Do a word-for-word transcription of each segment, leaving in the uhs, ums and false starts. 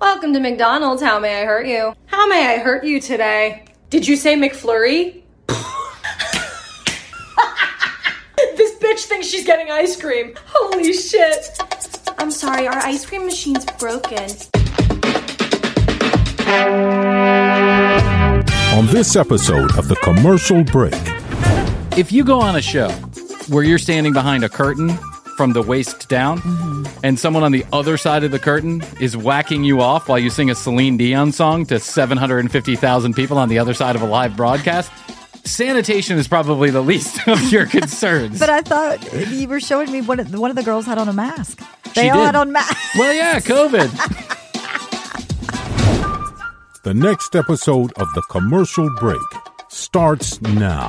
Welcome to McDonald's. How may I hurt you? How may I hurt you today? Did you say McFlurry? This bitch thinks she's getting ice cream. Holy shit. I'm sorry, our ice cream machine's broken. On this episode of The Commercial Break. If you go on a show where you're standing behind a curtain from the waist down, mm-hmm. and someone on the other side of the curtain is whacking you off while you sing a Celine Dion song to seven hundred fifty thousand people on the other side of a live broadcast, sanitation is probably the least of your concerns. But I thought you were showing me one of, one of the girls had on a mask. They she all did. had on masks. Well, yeah, COVID. The next episode of The Commercial Break starts now.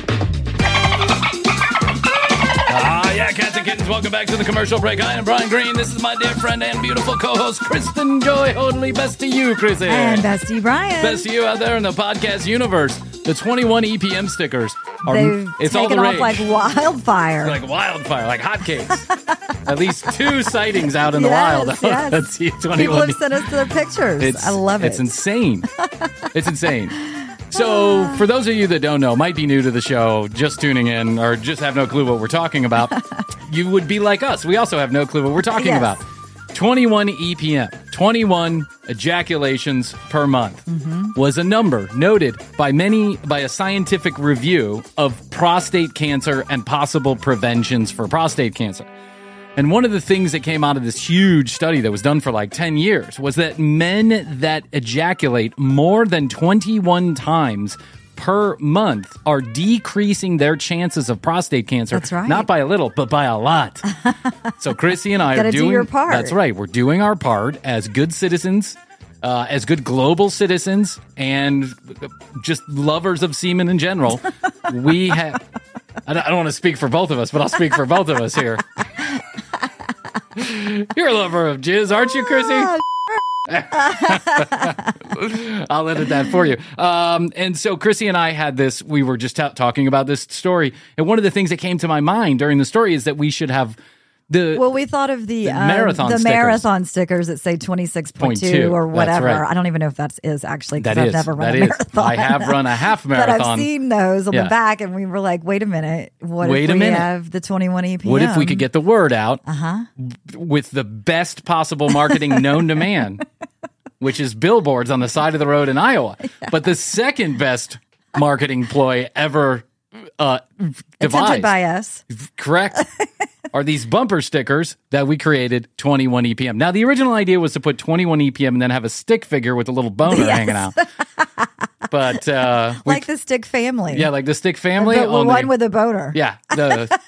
Ah, yeah, cats and kittens, welcome back to The Commercial Break. I am Brian Green. This is my dear friend and beautiful co-host, Kristen Joy Hoadley. Best to you, Chrissy. And best to you, Brian. Best to you out there in the podcast universe. The twenty-one E P M stickers are They've it's taken all the off rage. like wildfire. Like wildfire, like hotcakes. At least two sightings out in the Yes, wild. yes. That's E twenty-one. People have sent us their pictures. It's, I love it. It's insane. It's insane. So, for those of you that don't know, might be new to the show, just tuning in, or just have no clue what we're talking about, you would be like us. We also have no clue what we're talking Yes. about. twenty-one E P M, twenty-one ejaculations per month, mm-hmm. was a number noted by many, by a scientific review of prostate cancer and possible preventions for prostate cancer. And one of the things that came out of this huge study that was done for like ten years was that men that ejaculate more than twenty-one times per month are decreasing their chances of prostate cancer. That's right. Not by a little, but by a lot. So Chrissy and I Gotta are do doing your part. That's right. We're doing our part as good citizens, uh, as good global citizens, and just lovers of semen in general. We have. I don't, I don't want to speak for both of us, but I'll speak for both of us here. You're a lover of jizz, aren't you, Chrissy? I'll edit that for you. Um, and so Chrissy and I had this, we were just t- talking about this story. And one of the things that came to my mind during the story is that we should have the Well, we thought of the, the um, marathon the stickers. marathon stickers that say twenty-six point two or That's whatever. right. I don't even know if that is actually because That I've is. never run That a is. marathon. I have run a half But marathon. I've seen those on Yeah. the back, and we were like, wait a minute. What Wait if a we minute. have the twenty-one E P M? What if we could get the word out Uh-huh. with the best possible marketing known to man, which is billboards on the side of the road in Iowa. Yeah. But the second best marketing ploy ever uh, devised, attempted by us. correct, are these bumper stickers that we created, twenty-one E P M. Now, the original idea was to put twenty-one E P M and then have a stick figure with a little boner Yes. hanging out. But uh, we- Like the stick family. yeah, like the stick family. The, the only- one with a boner. Yeah, the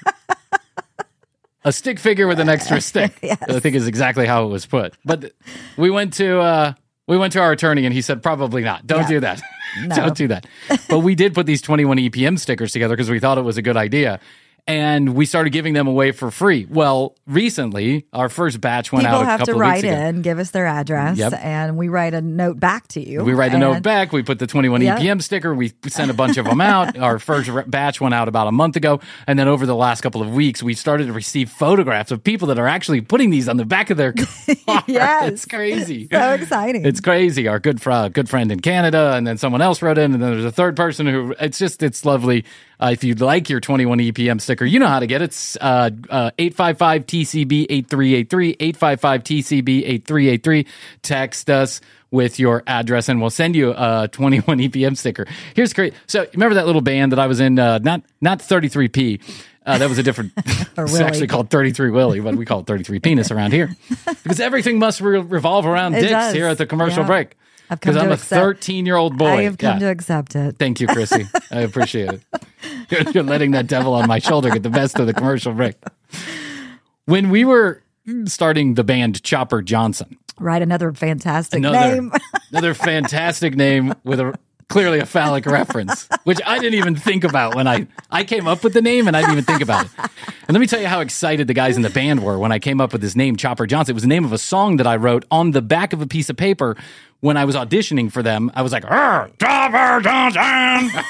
a stick figure with an extra stick. Yes. I think is exactly how it was put. But we went to uh, we went to our attorney, and he said probably not. Don't Yeah. do that. No. Don't do that. But we did put these twenty-one E P M stickers together because we thought it was a good idea. And we started giving them away for free. Well, recently, our first batch went People out a have couple to of weeks write ago. in, give us their address, Yep. and we write a note back to you. We write a and note back. We put the twenty-one Yep. E P M sticker. We sent a bunch of them out. Our first re- batch went out about a month ago. And then over the last couple of weeks, we started to receive photographs of people that are actually putting these on the back of their car. Yes. It's crazy. So exciting. It's crazy. Our good, fr- good friend in Canada, and then someone else wrote in, and then there's a third person who, it's just, it's lovely. Uh, if you'd like your twenty-one E P M sticker, you know how to get it. It's uh, uh, eight five five T C B eight three eight three, eight five five T C B eight three eight three. Text us with your address, and we'll send you a twenty-one E P M sticker. Here's great. So, remember that little band that I was in? Uh, not not thirty-three P. Uh, that was a different. It's Willie. actually called thirty-three Willie, but we call it thirty-three Penis around here because everything must re- revolve around It dicks does. here at the commercial Yeah. break. I've come Because to I'm a accept- thirteen-year-old boy. I have come Yeah. to accept it. Thank you, Chrissy. I appreciate it. You're, you're letting that devil on my shoulder get the best of the commercial break. When we were starting the band Chopper Johnson, Right, another fantastic another name. another fantastic name with a clearly a phallic reference, which I didn't even think about when I I came up with the name, and I didn't even think about it. And let me tell you how excited the guys in the band were when I came up with this name, Chopper Johnson. It was the name of a song that I wrote on the back of a piece of paper when I was auditioning for them. I was like, Chopper Johnson.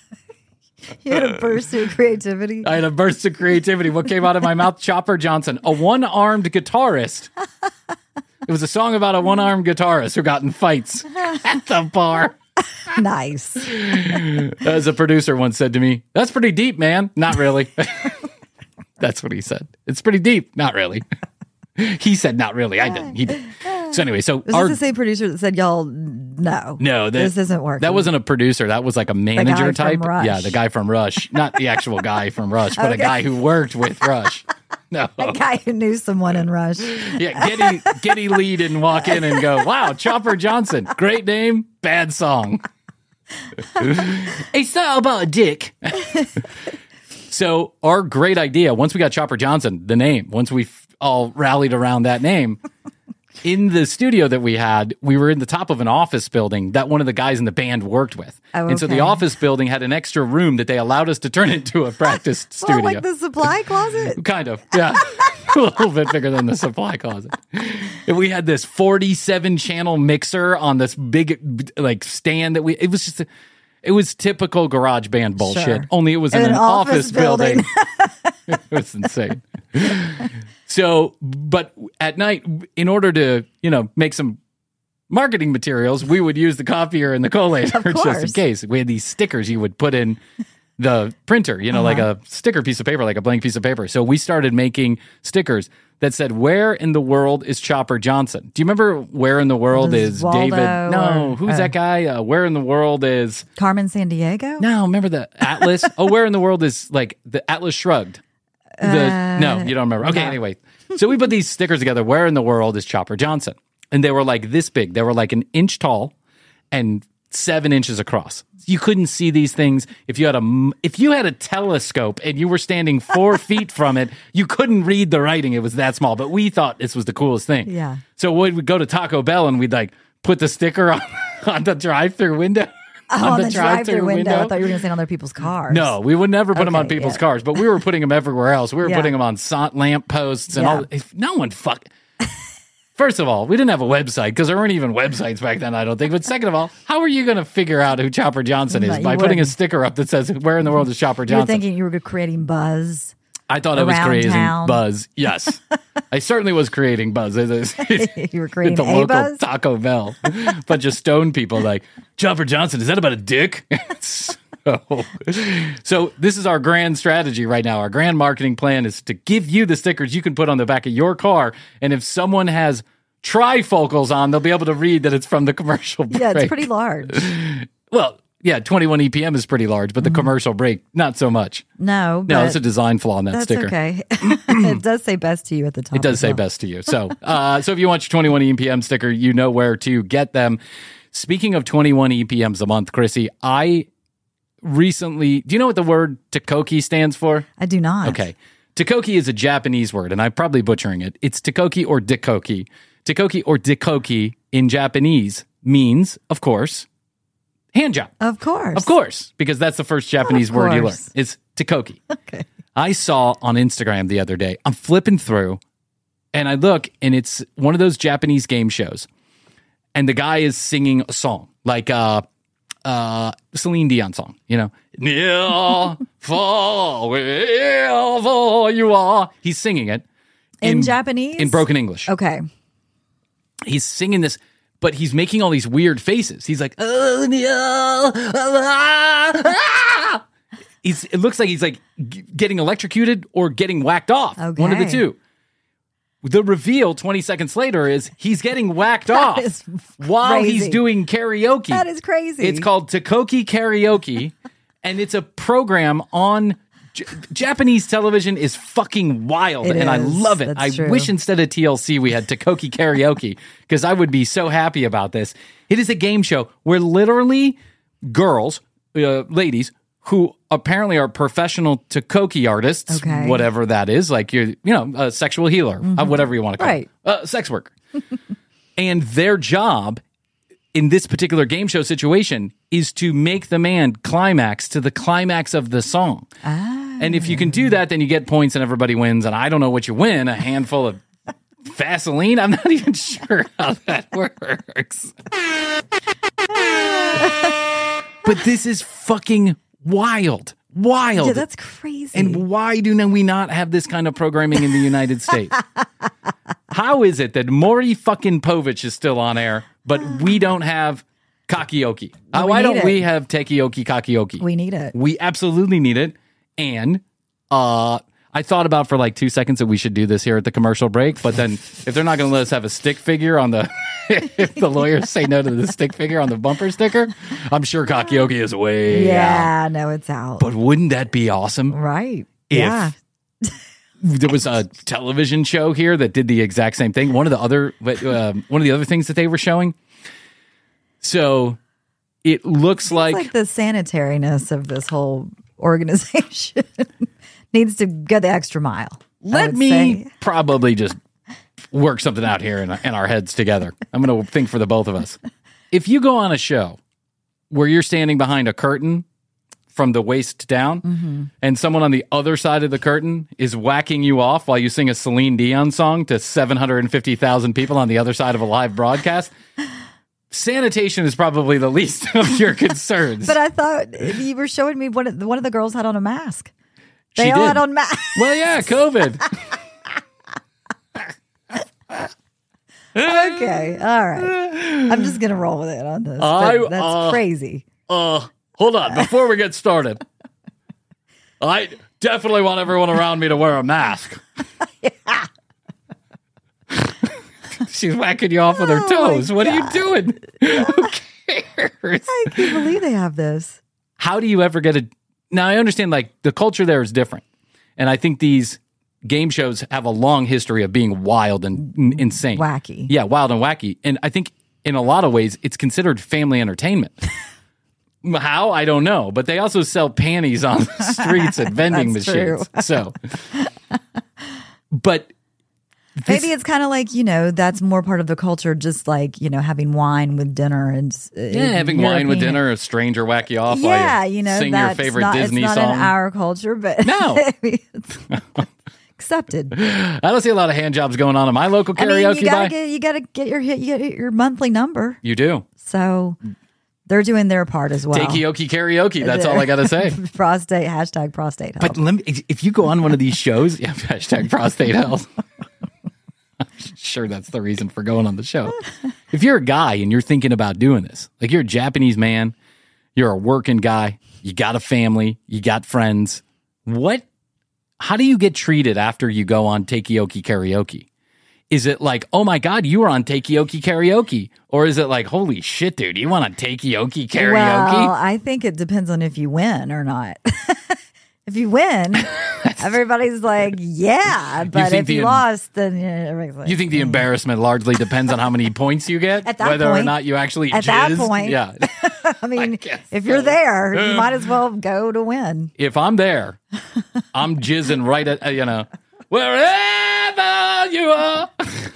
You had a burst of creativity. I had a burst of creativity. What came out of my mouth? Chopper Johnson, a one-armed guitarist It was a song about a one-armed guitarist who got in fights at the bar. Nice. As a producer once said to me, that's pretty deep, man. Not really. That's what he said. It's pretty deep. Not really. He said, not really. I didn't. He did. So anyway, so Was our, this the same producer that said, y'all, no. no, that, this isn't working. That wasn't a producer. That was like a manager guy from type. Rush. Yeah, the guy from Rush. Not the actual guy from Rush, but a Okay. guy who worked with Rush. No. A guy who knew someone in Rush. Yeah, Getty, Getty Lee didn't walk in and go, wow, Chopper Johnson. Great name, bad song. It's not about a dick. So our great idea, once we got Chopper Johnson, the name, once we f- all rallied around that name, in the studio that we had, we were in the top of an office building that one of the guys in the band worked with. Oh, And so the okay. office building had an extra room that they allowed us to turn into a practice studio. Well, like the supply closet? Kind of, yeah. A little bit bigger than the supply closet. And we had this forty-seven channel mixer on this big like stand that we, it was just, a, it was typical garage band bullshit, Sure. only it was in, In an, an office, office building. building. It was insane. So, but at night, in order to, you know, make some marketing materials, we would use the copier and the collator Of just in course. case. We had these stickers you would put in the printer, you know, like a sticker piece of paper, like a blank piece of paper. So we started making stickers that said, where in the world is Chopper Johnson? Do you remember where in the world Does is Waldo David? No, or- who's oh. that guy? Uh, where in the world is... Carmen San Diego? No, remember the Atlas? Oh, where in the world is like the Atlas Shrugged? The, Uh, no, you don't remember. Okay, no. anyway. So we put these stickers together. Where in the world is Chopper Johnson? And they were like this big. They were like an inch tall and seven inches across. You couldn't see these things. If you had a m- if you had a telescope and you were standing four feet from it, you couldn't read the writing. It was that small. But we thought this was the coolest thing. Yeah. So we'd we'd go to Taco Bell and we'd like put the sticker on, on the drive-through window. Oh, on the, drive-through window. I thought you were going to say on other people's cars. No, we would never put them on Okay, people's yeah. cars, but we were putting them everywhere else. We were Yeah. putting them on so- lamp posts and Yeah. all. If no one fuck. First of all, we didn't have a website because there weren't even websites back then, I don't think. But second of all, how are you going to figure out who Chopper Johnson is No, you by putting a wouldn't. sticker up that says, where in the world is Chopper You were Johnson? thinking you were creating buzz. I thought I was around creating town. buzz. Yes. I certainly was creating buzz. You were At creating the a local buzz? Taco Bell. Bunch of stone people like, Chopper Johnson, is that about a dick? so, so this is our grand strategy right now. Our grand marketing plan is to give you the stickers you can put on the back of your car. And if someone has trifocals on, they'll be able to read that it's from the commercial break. Yeah, it's pretty large. Well, yeah, twenty-one E P M is pretty large, but the commercial break, not so much. No, No, but it's a design flaw in that that's sticker. okay. It does say best to you at the top. It does as say well. best to you. So, uh, so if you want your twenty-one E P M sticker, you know where to get them. Speaking of twenty-one E P Ms a month, Chrissy, I recently, do you know what the word Takoki stands for? I do not. Okay. Takoki is a Japanese word, and I'm probably butchering it. It's Takoki or Dikoki. Takoki or Dikoki in Japanese means, of course, hand job. Of course. Of course, because that's the first Japanese Of word you learn. course. It's Takoki. Okay. I saw on Instagram the other day, I'm flipping through and I look and it's one of those Japanese game shows. And the guy is singing a song, like uh uh Celine Dion song, you know. Near, far away, far you are. He's singing it. In Japanese? In broken English. Okay. He's singing this, but he's making all these weird faces. He's like, oh, no, ah, ah. He's, it looks like he's like g- getting electrocuted or getting whacked off. One of the Okay. two. The reveal twenty seconds later is he's getting whacked That off is while he's crazy. doing karaoke. That is crazy. It's called Takoki Karaoke, and it's a program on J- Japanese television is fucking wild, It and I is. love it. That's I true. wish instead of T L C we had Takoki Karaoke because I would be so happy about this. It is a game show where literally girls, uh, ladies, who apparently are professional Takoki artists, Okay. whatever that is, like you're, you know, a sexual healer, uh, whatever you want to call Right. it, uh, sex worker. And their job in this particular game show situation is to make the man climax to the climax of the song. Ah. And if you can do that, then you get points and everybody wins. And I don't know what you win, a handful of Vaseline? I'm not even sure how that works. But this is fucking wild. Wild. Yeah, that's crazy. And why do we not have this kind of programming in the United States? How is it that Maury fucking Povich is still on air, but we don't have Kakioki? Uh, we why need don't it. we have Tekioki Kakioki? We need it. We absolutely need it. And uh, I thought about for like two seconds that we should do this here at the commercial break, but then if they're not going to let us have a stick figure on the, if the lawyers say no to the stick figure on the bumper sticker, I'm sure Kakioki is way Yeah, out. no, it's out. But wouldn't that be awesome? Right. If yeah. there was a television show here that did the exact same thing. One of the other, uh, one of the other things that they were showing. So it looks It's like, like the sanitariness of this whole organization needs to go the extra mile. I let would me say. probably just work something out here in, in our heads together. I'm going to think for the both of us. If you go on a show where you're standing behind a curtain from the waist down, Mm-hmm. and someone on the other side of the curtain is whacking you off while you sing a Celine Dion song to seven hundred fifty thousand people on the other side of a live broadcast, sanitation is probably the least of your concerns. But I thought you were showing me one of, one of the girls had on a mask. They She all did. had on masks. Well, yeah, COVID. Okay, all right. I'm just gonna roll with it on this. I- but that's uh, crazy. Uh, hold on. Before we get started, I definitely want everyone around me to wear a mask. She's whacking you off with her Oh, toes. my What are you God. doing? Who cares? I can't believe they have this. How do you ever get a... Now, I understand, like, the culture there is different. And I think these game shows have a long history of being wild and n- insane. Wacky. Yeah, wild and wacky. And I think in a lot of ways, it's considered family entertainment. How? I don't know. But they also sell panties on the streets at vending That's machines. true. So, but this, Maybe it's kind of like, you know, that's more part of the culture, just like, you know, having wine with dinner and uh, yeah, having wine with dinner, a stranger whack you off Yeah, while you, you know, sing your that's favorite not, Disney it's not song. in our culture, but No. it's accepted. I don't see a lot of hand jobs going on in my local I karaoke mean, you gotta bar. get you gotta get your hit, you gotta hit your monthly number. You do. So they're doing their part as well. Takioki karaoke. That's all I got to say. prostate hashtag prostate health. But let me, if you go on one of these shows, yeah, hashtag prostate health. I'm sure that's the reason for going on the show. If you're a guy and you're thinking about doing this, like you're a Japanese man, you're a working guy, you got a family, you got friends, what, how do you get treated after you go on Takioki karaoke? Is it like, oh my God, you were on Takioki karaoke? Or is it like, holy shit, dude, you want on Takioki karaoke? Well, I think it depends on if you win or not. If you win, everybody's like, yeah. But think if the you em- lost, then you know, everybody's like, You think the embarrassment largely depends on how many points you get? At that whether or point- not you actually at that jizz? point. Yeah. I mean, guess if you're so. there, you might as well go to win. If I'm there, I'm jizzing right at, uh, you know, wherever you are.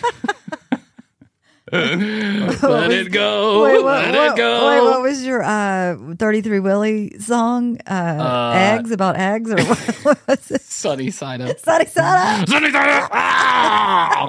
Let it go. Wait, what, let what- it go. wait, what was your uh, thirty-three Willie song? Uh, Uh, eggs, about eggs? Or what, what was it? Sunny side up. Sunny side up? Sunny side up. Ah!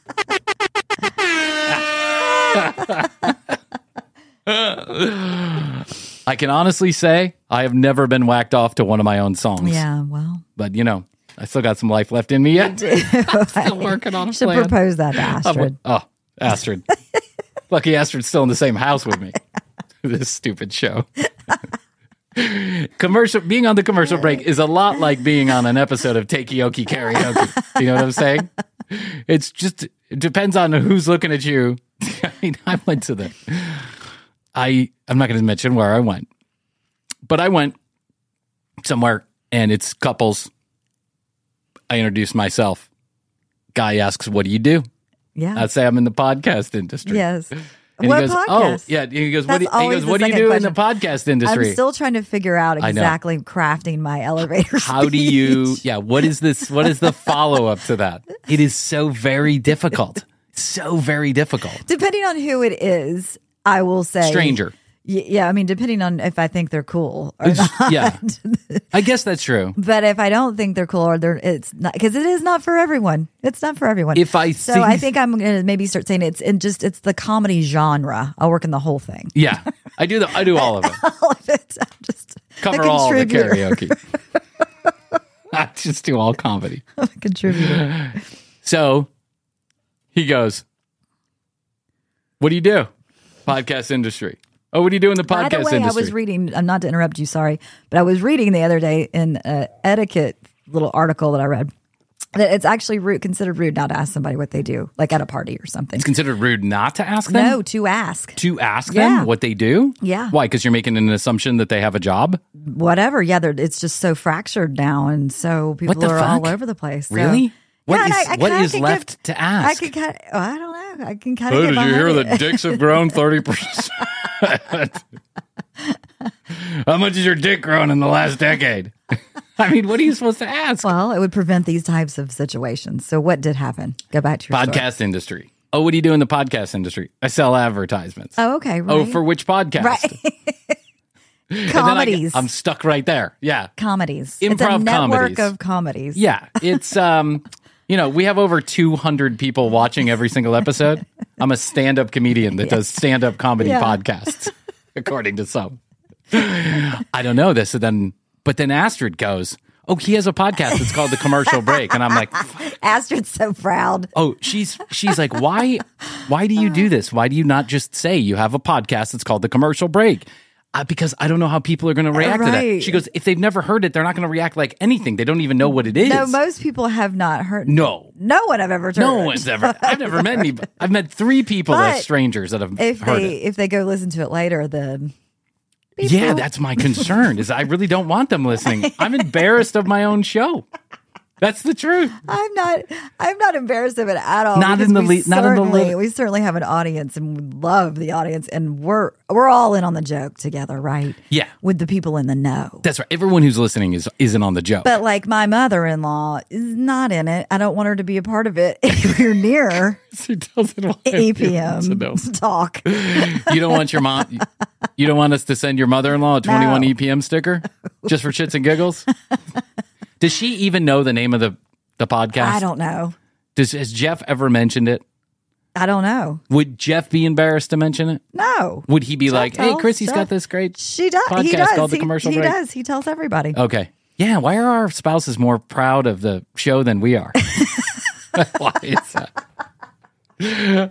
I can honestly say I have never been whacked off to one of my own songs. Yeah, well. But, you know, I still got some life left in me yet. Still working on a You should plan. propose that to I'm- Astrid. Oh, Astrid. Lucky Astrid's still in the same house with me. This stupid show. Commercial being on the commercial break is a lot like being on an episode of Takioki Karaoke. You know what I'm saying? It's just it depends on who's looking at you. I mean, I went to the I I'm not going to mention where I went. But I went somewhere and it's couples. I introduced myself. Guy asks, "What do you do?" Yeah. I'd say I'm in the podcast industry. yes. And What he goes, podcast? "Oh, yeah." He goes, "What?" Do That's you, he always goes, the "What do you second do in the question. podcast industry?" I'm still trying to figure out I know. exactly crafting my elevator How do you? speech. Yeah. What is this? What is the follow up to that? It is so very difficult. So very difficult. Depending on who it is, I will say Stranger. Y- Yeah, I mean, depending on if I think they're cool or It's- not. yeah. I guess that's true. But if I don't think they're cool or they're, it's not, because it is not for everyone. It's not for everyone. If I so think- I think I'm going to maybe start saying it's in just, it's the comedy genre. I'll work in the whole thing. Yeah, I do. The, I do all of it. All of it. I'm just Cover a all the contributor. karaoke. I just do all comedy. I'm a contributor. So he goes, what do you do? Podcast industry. Oh, what do you do in the podcast By the way, industry? I was reading, uh, not to interrupt you, sorry, but I was reading the other day in an etiquette little article that I read that it's actually rude, considered rude not to ask somebody what they do, like at a party or something. It's considered rude not to ask them? No, to ask. To ask Yeah. them what they do? Yeah. Why? Because you're making an assumption that they have a job? Whatever. Yeah, they're- it's just so fractured now, and so people the are fuck? all over the place. So- Really? What Yeah, and is- I- I what kinda is can left give- to ask? I can kind of, oh, I don't know. I can kind Oh, of. did you hear that dicks have grown thirty percent? How much has your dick grown in the last decade? I mean, what are you supposed to ask? Well, it would prevent these types of situations. So, what did happen? Go back to your Podcast story. industry. Oh, what do you do in the podcast industry? I sell advertisements. Oh, okay. Right. Oh, for which podcast? right. And then I Comedies. get- I'm stuck right there. Yeah. comedies. it's a Improv network comedies. of comedies. Yeah. It's, um, you know, we have over two hundred people watching every single episode. I'm a stand up comedian that does stand up comedy Yeah. podcasts, according to some. I don't know this. And then, but then Astrid goes, oh, he has a podcast that's called The Commercial Break. And I'm like, Astrid's so proud. oh, she's she's like, why why do you do this? Why do you not just say you have a podcast that's called The Commercial Break? Uh, because I don't know how people are going to react to that. Right. She goes, if they've never heard it, they're not going to react like anything. They don't even know what it is. No, most people have not heard. No. No one I've ever heard. No one's ever. I've never met any. I've met three people But as strangers that have If heard they it. if they go listen to it later, then people, Yeah, that's my concern. Is I really don't want them listening. I'm embarrassed of my own show. That's the truth. I'm not. I'm not embarrassed of it at all. Not because in the we le- not in the certainly- le- We certainly have an audience, and we love the audience, and we're we're all in on the joke together, right? Yeah. with the people in the know. That's right. Everyone who's listening is isn't on the joke. But like my mother-in-law is not in it. I don't want her to be a part of it. If you're near She doesn't want E anyone P M to know. talk, You don't want your mom. You don't want us to send your mother-in-law a twenty-one No. E P M sticker just for shits and giggles. Does she even know the name of the the podcast? I don't know. Does has Jeff ever mentioned it? I don't know. Would Jeff be embarrassed to mention it? No. Would he be Jeff like, "Hey, tells- Chrissy's Jeff- got this great She does. podcast He does. called The he, Commercial he Break"? does. He tells everybody. Okay. Yeah. Why are our spouses more proud of the show than we are? Why is that?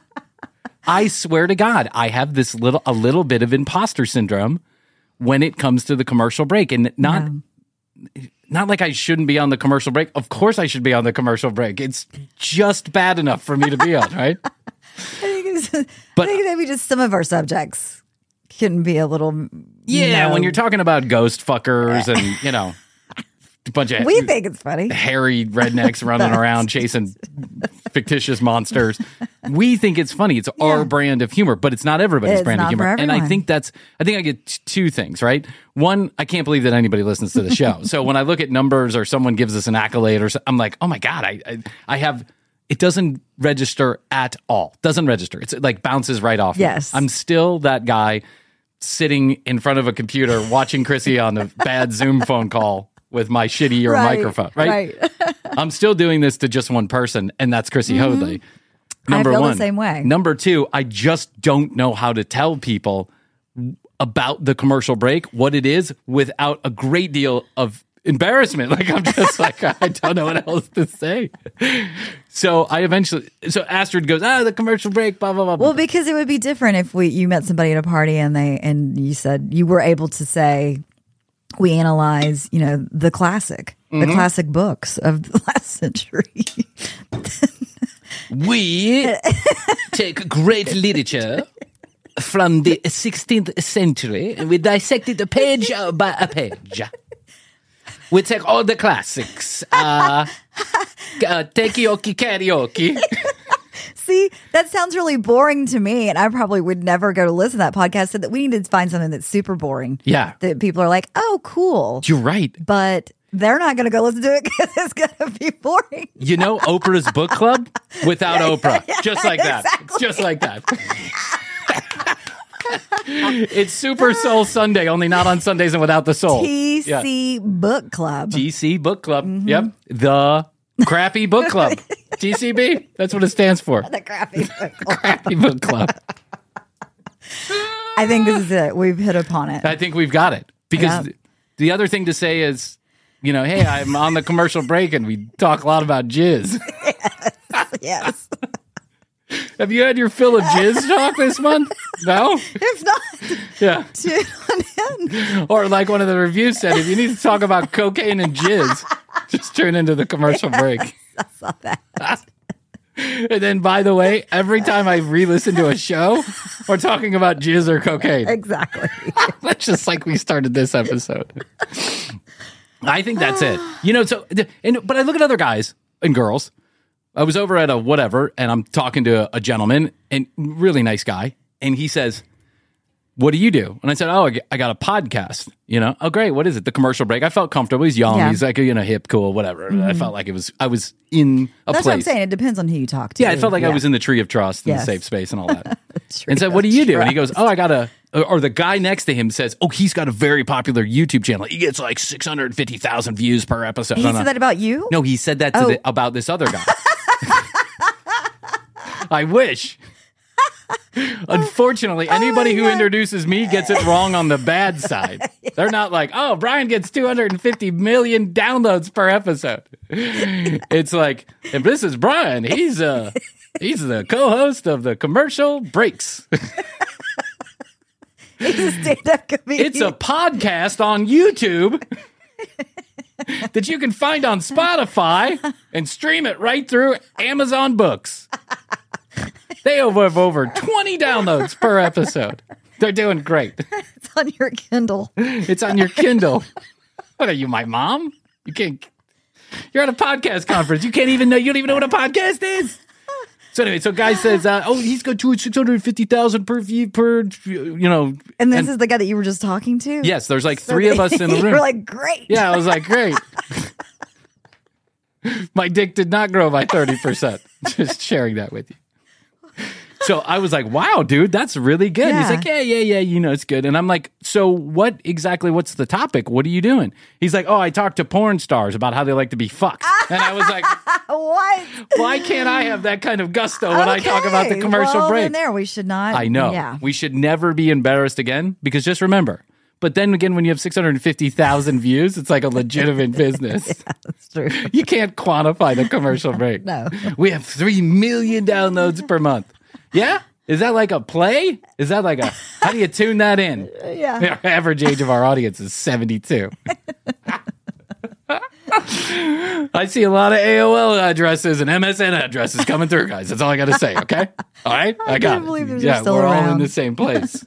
I swear to God, I have this little a little bit of imposter syndrome when it comes to the commercial break, and not not like I shouldn't be on the commercial break. Of course, I should be on the commercial break. It's just bad enough for me to be on, right? I think, it's, But- I think maybe just some of our subjects can be a little. Yeah, you when know, you're talking about ghost fuckers and you know a bunch of we think it's funny. hairy rednecks running around chasing fictitious monsters. We think it's funny. It's our brand of humor, but it's not everybody's It's brand of not humor. for And I everyone. think that's, I think I get t- two things, right? One, I can't believe that anybody listens to the show. So when I look at numbers or someone gives us an accolade or so, I'm like, oh my God, I, I, I have, it doesn't register at all. Doesn't register. It's like bounces right off. me. Yes. I'm still that guy sitting in front of a computer watching Chrissy on a bad Zoom phone call with my shitty ear Right, microphone, right? right. I'm still doing this to just one person, and that's Chrissy Hoadley. Number I feel the one. same way. Number two, I just don't know how to tell people about the commercial break, what it is, without a great deal of embarrassment. Like, I'm just like, I don't know what else to say. So I eventually, so Astrid goes, ah, the commercial break, blah, blah, blah. Well, because it would be different if we you met somebody at a party and they and you said you were able to say we analyze, you know, the classic, Mm-hmm. the classic books of the last century. We take great literature from the sixteenth century and we dissect it a page by a page. We take all the classics. Uh, uh, Tekiyoki karaoke. See, that sounds really boring to me, and I probably would never go to listen to that podcast. So that we need to find something that's super boring. Yeah. that people are like, "Oh, cool," You're right. but they're not going to go listen to it because it's going to be boring. You know Oprah's book club without Oprah. Just like that. exactly. Just like that. It's Super Soul Sunday, only not on Sundays and without the soul. T Yeah. C Book Club. T C Book Club. Mm-hmm. Yep. The Crappy Book Club. T C B. That's what it stands for. the crappy book club. Crappy Book Club. I think this is it. We've hit upon it. I think we've got it. Because Yeah. th- the other thing to say is, you know, hey, I'm on the commercial break and we talk a lot about jizz. Yes. Have you had your fill of jizz talk this month? No? If not, Yeah. tune on in. Or like one of the reviews said, if you need to talk about cocaine and jizz, just tune into the commercial break. I saw that. And then, by the way, every time I re-listen to a show, we're talking about jizz or cocaine. Exactly. That's just like we started this episode. I think that's it. You know, so, and, but I look at other guys and girls. I was over at a whatever, and I'm talking to a, a gentleman, and really nice guy, and he says, what do you do? And I said, oh, I got a podcast, you know? Oh, great. What is it? The Commercial Break. I felt comfortable. He's young. Yeah. He's like, you know, hip, cool, whatever. Mm-hmm. I felt like it was, I was in a That's place. what I'm saying. It depends on who you talk to. Yeah, I felt like yeah. I was in the tree of trust and Yes. the safe space and all that. Tree And said, of what do you do? And he trust. goes, oh, I got a, or the guy next to him says, oh, he's got a very popular YouTube channel. He gets like six hundred fifty thousand views per episode. He No, said no. that about you? No, he said that to Oh. the, about this other guy. I wish. Unfortunately, anybody who God. introduces me gets it wrong on the bad side. They're not like, oh, Brian gets two hundred fifty million downloads per episode. It's like, if this is Brian, he's uh he's the co-host of the Commercial Breaks. He's a stand-up comedian. It's a podcast on YouTube that you can find on Spotify and stream it right through Amazon Books. They have over twenty downloads per episode. They're doing great. It's on your Kindle. It's on your Kindle. What are you, my mom? You can't. You're at a podcast conference. You can't even know. You don't even know what a podcast is. So anyway, so guy says, uh, "Oh, he's got two six hundred fifty thousand per view per, you know." And this is the guy that you were just talking to? Yes, there's like So three of us in the you room. were like, great. Yeah, I was like, great. My dick did not grow by thirty percent. Just sharing that with you. So I was like, wow, dude, that's really good. Yeah. He's like, yeah, yeah, yeah, you know, it's good. And I'm like, so what exactly, what's the topic? What are you doing? He's like, oh, I talk to porn stars about how they like to be fucked. And I was like, What? why can't I have that kind of gusto when I talk about the Okay. commercial well, break? Then there, we should not. I know. Yeah. We should never be embarrassed again, because just remember, but then again, when you have six hundred fifty thousand views, it's like a legitimate business. That's true. You can't quantify the commercial break. No. We have three million downloads per month. Yeah? Is that like a play? Is that like a, how do you tune that in? Yeah. Our average age of our audience is seventy-two. I see a lot of A O L addresses and M S N addresses coming through, guys. That's all I got to say, okay? All right? I, got can't it. believe those are yeah, still we're all in around. the same place.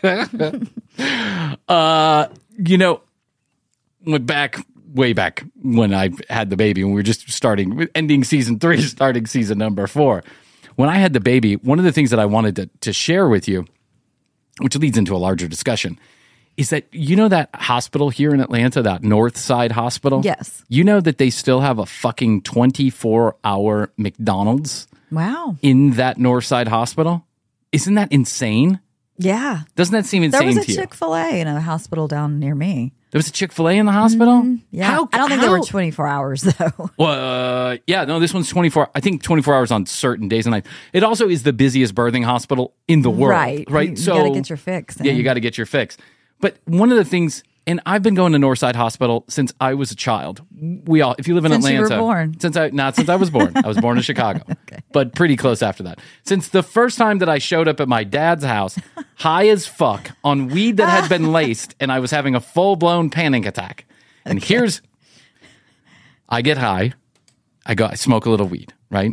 uh, you know, went back, way back when I had the baby, when we were just starting, ending season three, starting season number four. When I had the baby, one of the things that I wanted to, to share with you, which leads into a larger discussion, is that, you know, that hospital here in Atlanta, that North Side Hospital? Yes. You know that they still have a fucking twenty-four hour McDonald's Wow. in that North Side Hospital? Isn't that insane? Yeah. Doesn't that seem There insane was a to you? Chick-fil-A in a hospital down near me. There was a Chick-fil-A in the hospital? Yeah. How, I don't think how, there were twenty-four hours, though. Well, uh, yeah, no, this one's twenty-four. I think twenty-four hours on certain days and nights. It also is the busiest birthing hospital in the world, Right. right? You- you so gotta get your fix Yeah, in. you got to get your fix. But one of the things, and I've been going to Northside Hospital since I was a child. We all, if you live in Since you Atlanta, were born. since I not since I was born, I was born in Chicago, Okay. but pretty close after that. Since the first time that I showed up at my dad's house, high as fuck on weed that had been laced, and I was having a full blown panic attack. And here's, I get high, I go, I smoke a little weed, right?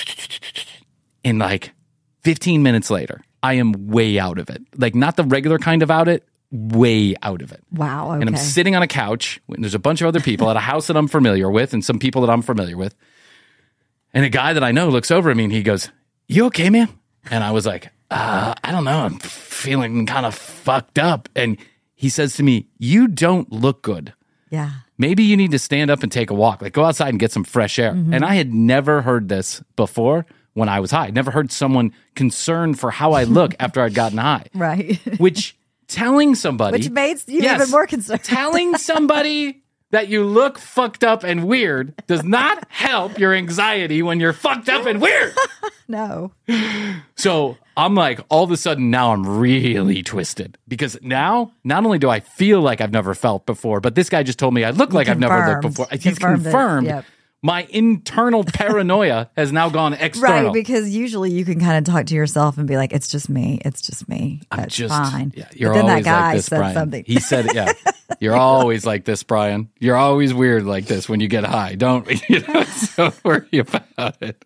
And like fifteen minutes later, I am way out of it. Like not the regular kind of out it, way out of it. Wow. Okay. And I'm sitting on a couch, and there's a bunch of other people at a house that I'm familiar with, and some people that I'm familiar with. And a guy that I know looks over at me and he goes, "You okay, man?" And I was like, uh, I don't know. I'm feeling kind of fucked up. And he says to me, "You don't look good. Yeah. Maybe you need to stand up and take a walk. Like go outside and get some fresh air." Mm-hmm. And I had never heard this before when I was high. I'd never heard someone concerned for how I look after I'd gotten high. Right. Which telling somebody... Which made you Yes. even more concerned. Telling somebody that you look fucked up and weird does not help your anxiety when you're fucked up and weird. No. So I'm like, all of a sudden now I'm really twisted because now not only do I feel like I've never felt before, but this guy just told me I look like I've never looked Confirmed. before. He's Confirmed it. confirmed Yep. My internal paranoia has now gone external. Right, because usually you can kind of talk to yourself and be like, it's just me. It's just me. I'm That's just, fine. Yeah, you're but then always that guy like this, said Brian. something. He said, yeah, you're always like this, Brian. You're always weird like this when you get high. Don't, you know, so worry about it.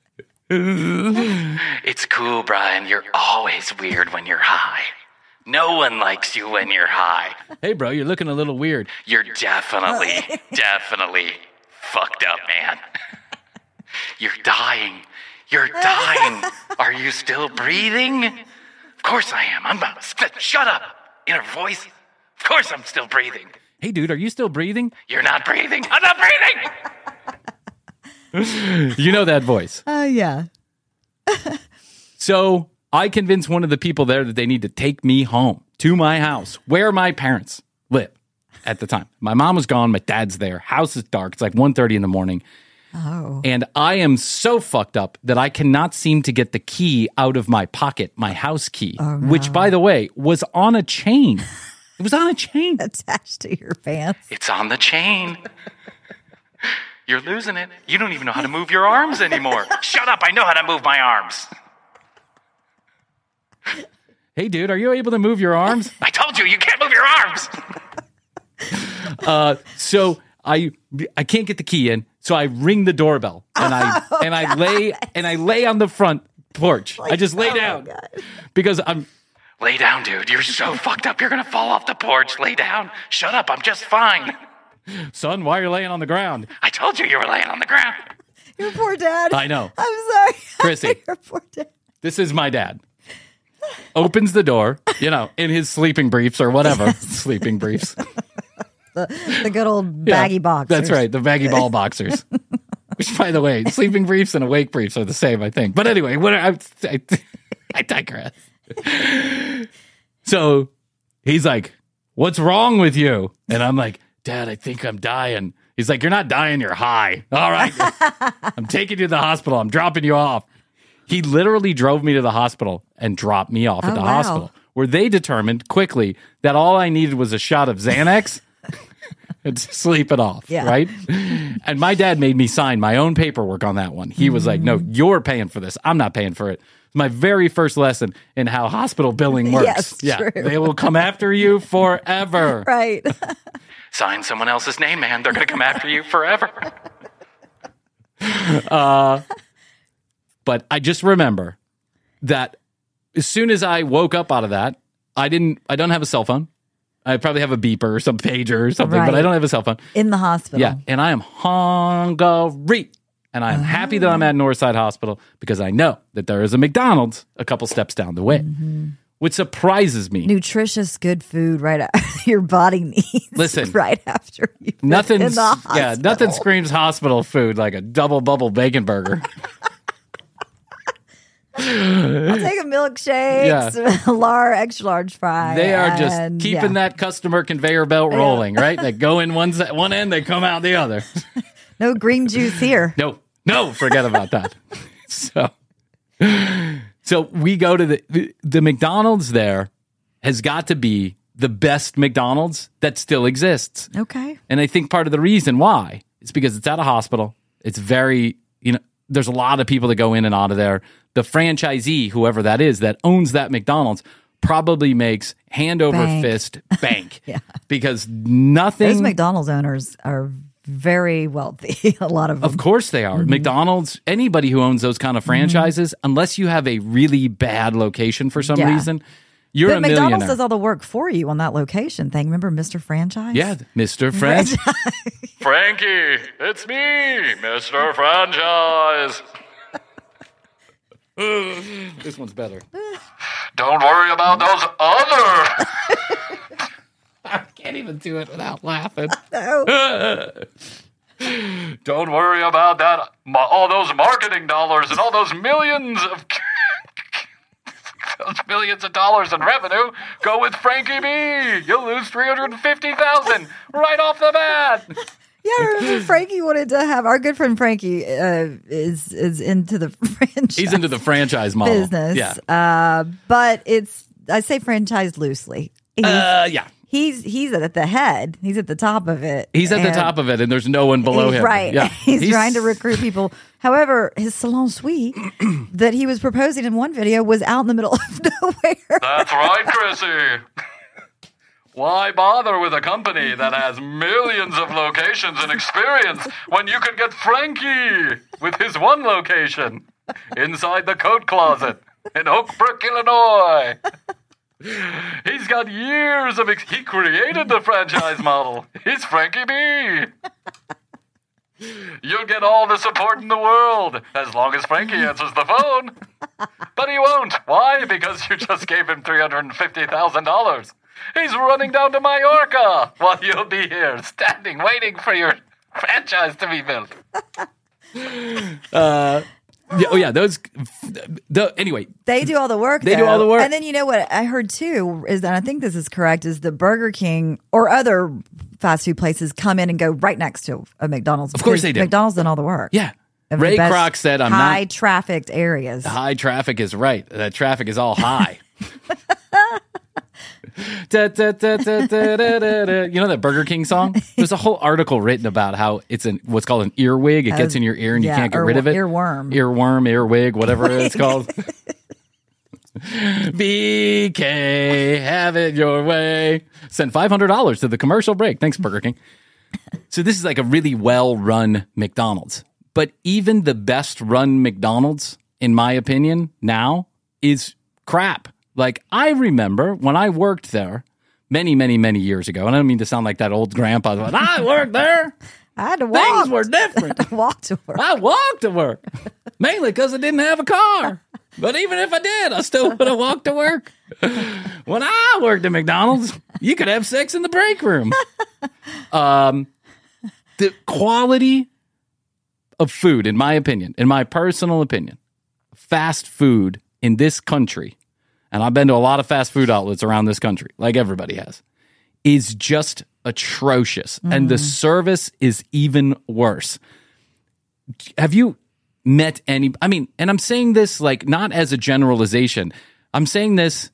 It's cool, Brian. You're always weird when you're high. No one likes you when you're high. Hey, bro, you're looking a little weird. You're definitely, definitely fucked up, man. You're dying. You're dying. Are you still breathing? Of course I am. I'm about to shut up. Inner voice. Of course I'm still breathing. Hey, dude, are you still breathing? You're not breathing. I'm not breathing. You know that voice. Oh, uh, yeah. So I convinced one of the people there that they need to take me home to my house where my parents live at the time. My mom was gone. My dad's there. House is dark. It's like one thirty in the morning. Oh. And I am so fucked up that I cannot seem to get the key out of my pocket, my house key, oh, no. which, by the way, was on a chain. It was on a chain. Attached to your pants. It's on the chain. You're losing it. You don't even know how to move your arms anymore. Shut up. I know how to move my arms. Hey, dude, are you able to move your arms? I told you, you can't move your arms. uh, so I I can't get the key in, so I ring the doorbell and I oh, and I God. lay and I lay on the front porch. Like, I just lay oh down because I'm lay down, dude. You're so fucked up. You're gonna fall off the porch. Lay down. Shut up. I'm just fine. Son, why are you laying on the ground? I told you you were laying on the ground. Your poor dad. I know. I'm sorry. Chrissy. Your poor dad. This is my dad. Opens the door, you know, in his sleeping briefs or whatever. Yes. Sleeping briefs. the, the good old baggy yeah, boxers. That's right. The baggy ball boxers. Which, by the way, sleeping briefs and awake briefs are the same, I think. But anyway, what I, I, I digress. So he's like, what's wrong with you? And I'm like, Dad, I think I'm dying. He's like, you're not dying, you're high. All right. I'm taking you to the hospital. I'm dropping you off. He literally drove me to the hospital and dropped me off at oh, the wow. hospital, where they determined quickly that all I needed was a shot of Xanax and sleep it off, yeah. right? And my dad made me sign my own paperwork on that one. He mm-hmm. was like, no, you're paying for this. I'm not paying for it. It's my very first lesson in how hospital billing works. Yes, yeah, true. They will come after you forever. Right. Sign someone else's name, man. They're going to come after you forever. Uh, but I just remember that as soon as I woke up out of that, I didn't. I don't have a cell phone. I probably have a beeper or some pager or something, right. but I don't have a cell phone. In the hospital. Yeah, and I am hungry. And I'm oh. happy that I'm at Northside Hospital because I know that there is a McDonald's a couple steps down the way, mm-hmm. which surprises me. Nutritious, good food right after your body needs. Listen, right after you nothing. in the hospital. Yeah, nothing screams hospital food like a double bubble bacon burger. I'll take a milkshake, yeah. a large, extra large fry. They are just and, keeping yeah. that customer conveyor belt rolling, yeah. right? They go in one one end, they come out the other. No green juice here. No, no, forget about that. So, so we go to the, the the McDonald's there has got to be the best McDonald's that still exists. Okay. And I think part of the reason why is because it's at a hospital. It's very, you know, there's a lot of people that go in and out of there. The franchisee, whoever that is, that owns that McDonald's probably makes hand over bank. fist bank. Yeah. Because nothing. Those McDonald's owners are very wealthy. A lot of them. Of course they are. Mm-hmm. McDonald's, anybody who owns those kind of franchises, mm-hmm. unless you have a really bad location for some yeah. reason, you're but a McDonald's millionaire. does all the work for you on that location thing. Remember Mister Franchise? Yeah, Mister Franchise. Frankie, it's me, Mister Franchise. This one's better. Don't worry about those other. I can't even do it without laughing. No. Don't worry about that. All those marketing dollars and all those millions of those millions of dollars in revenue go with Frankie B. You'll lose three hundred fifty thousand dollars right off the bat. Yeah, I remember Frankie wanted to have our good friend Frankie uh, is is into the franchise. He's into the franchise model business. Yeah, uh, but it's I say franchise loosely. He's, uh, yeah. he's he's at the head. He's at the top of it. He's at the And top of it, and there's no one below he's him. Right. Yeah. He's, trying to recruit people. However, his salon suite that he was proposing in one video was out in the middle of nowhere. That's right, Chrissy. Why bother with a company that has millions of locations and experience when you can get Frankie with his one location inside the coat closet in Oak Brook, Illinois? He's got years of ex- he created the franchise model. He's Frankie B. You'll get all the support in the world as long as Frankie answers the phone. But he won't. Why? Because you just gave him three hundred fifty thousand dollars. He's running down to Mallorca while you'll be here, standing, waiting for your franchise to be built. uh, yeah, oh, yeah, those... The, anyway. They do all the work, They though. do all the work. And then you know what I heard, too, is that I think this is correct, is the Burger King or other fast food places come in and go right next to a McDonald's. Of course because they do. McDonald's done all the work. Yeah. Of the Ray best Kroc said, I'm not... high-trafficked areas. High traffic is right. That traffic is all high. da, da, da, da, da, da, da. You know that Burger King song? There's a whole article written about how it's an what's called an earwig. It gets in your ear and you yeah, can't get ear- rid of it. earworm. Earworm, earwig, whatever it's called. B K, have it your way. Send five hundred dollars to the commercial break. Thanks, Burger King. So this is like a really well-run McDonald's. But even the best-run McDonald's, in my opinion, now is crap. Like, I remember when I worked there many, many, many years ago, and I don't mean to sound like that old grandpa, but I worked there. I had to walk. Things were different. I had to walk to work. I walked to work, mainly because I didn't have a car. But even if I did, I still would have walked to work. When I worked at McDonald's, you could have sex in the break room. Um, the quality of food, in my opinion, in my personal opinion, fast food in this country, and I've been to a lot of fast food outlets around this country, like everybody has, is just atrocious. Mm. And the service is even worse. Have you met any, I mean, and I'm saying this like not as a generalization. I'm saying this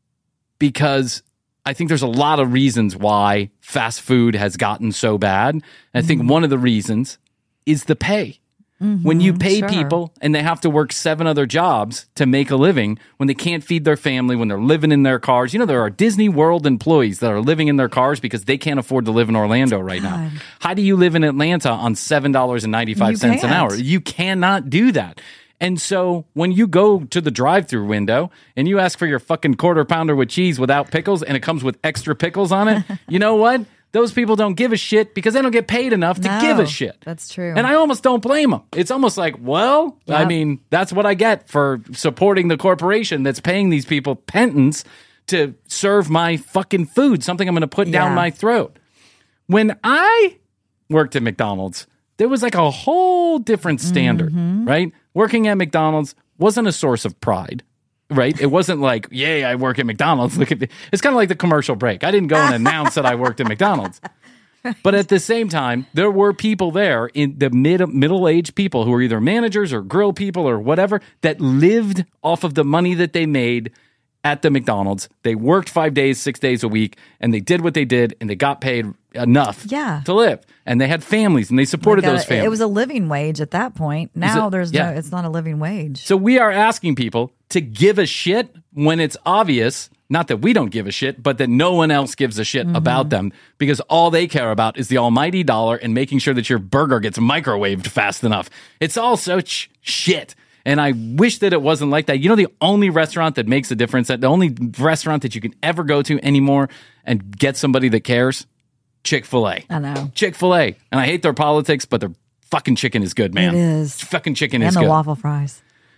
because I think there's a lot of reasons why fast food has gotten so bad. And I think mm. one of the reasons is the pay. Mm-hmm, when you pay sure. people and they have to work seven other jobs to make a living, when they can't feed their family, when they're living in their cars. You know, there are Disney World employees that are living in their cars because they can't afford to live in Orlando right God. now. How do you live in Atlanta on seven dollars and ninety-five cents an hour? You cannot do that. And so when you go to the drive-through window and you ask for your fucking quarter pounder with cheese without pickles and it comes with extra pickles on it, you know what? Those people don't give a shit because they don't get paid enough to no, give a shit. That's true. And I almost don't blame them. It's almost like, well, Yep. I mean, that's what I get for supporting the corporation that's paying these people penance to serve my fucking food, something I'm going to put Yeah. down my throat. When I worked at McDonald's, there was like a whole different standard, Mm-hmm. right? Working at McDonald's wasn't a source of pride. Right? It wasn't like, yay, I work at McDonald's. Look at me. It's kind of like the commercial break. I didn't go and announce that I worked at McDonald's. But at the same time, there were people there, in the mid middle-aged people who were either managers or grill people or whatever, that lived off of the money that they made at the McDonald's. They worked five days, six days a week, and they did what they did, and they got paid enough Yeah. to live. And they had families, and they supported Like a- those families. It was a living wage at that point. Now a- there's yeah. no, it's not a living wage. So we are asking people to give a shit when it's obvious, not that we don't give a shit, but that no one else gives a shit Mm-hmm. about them because all they care about is the almighty dollar and making sure that your burger gets microwaved fast enough. It's all so ch- shit. And I wish that it wasn't like that. You know, the only restaurant that makes a difference, that the only restaurant that you can ever go to anymore and get somebody that cares? Chick-fil-A. I know. Chick-fil-A. And I hate their politics, but their fucking chicken is good, man. It is. Fucking chicken And is the good. waffle fries.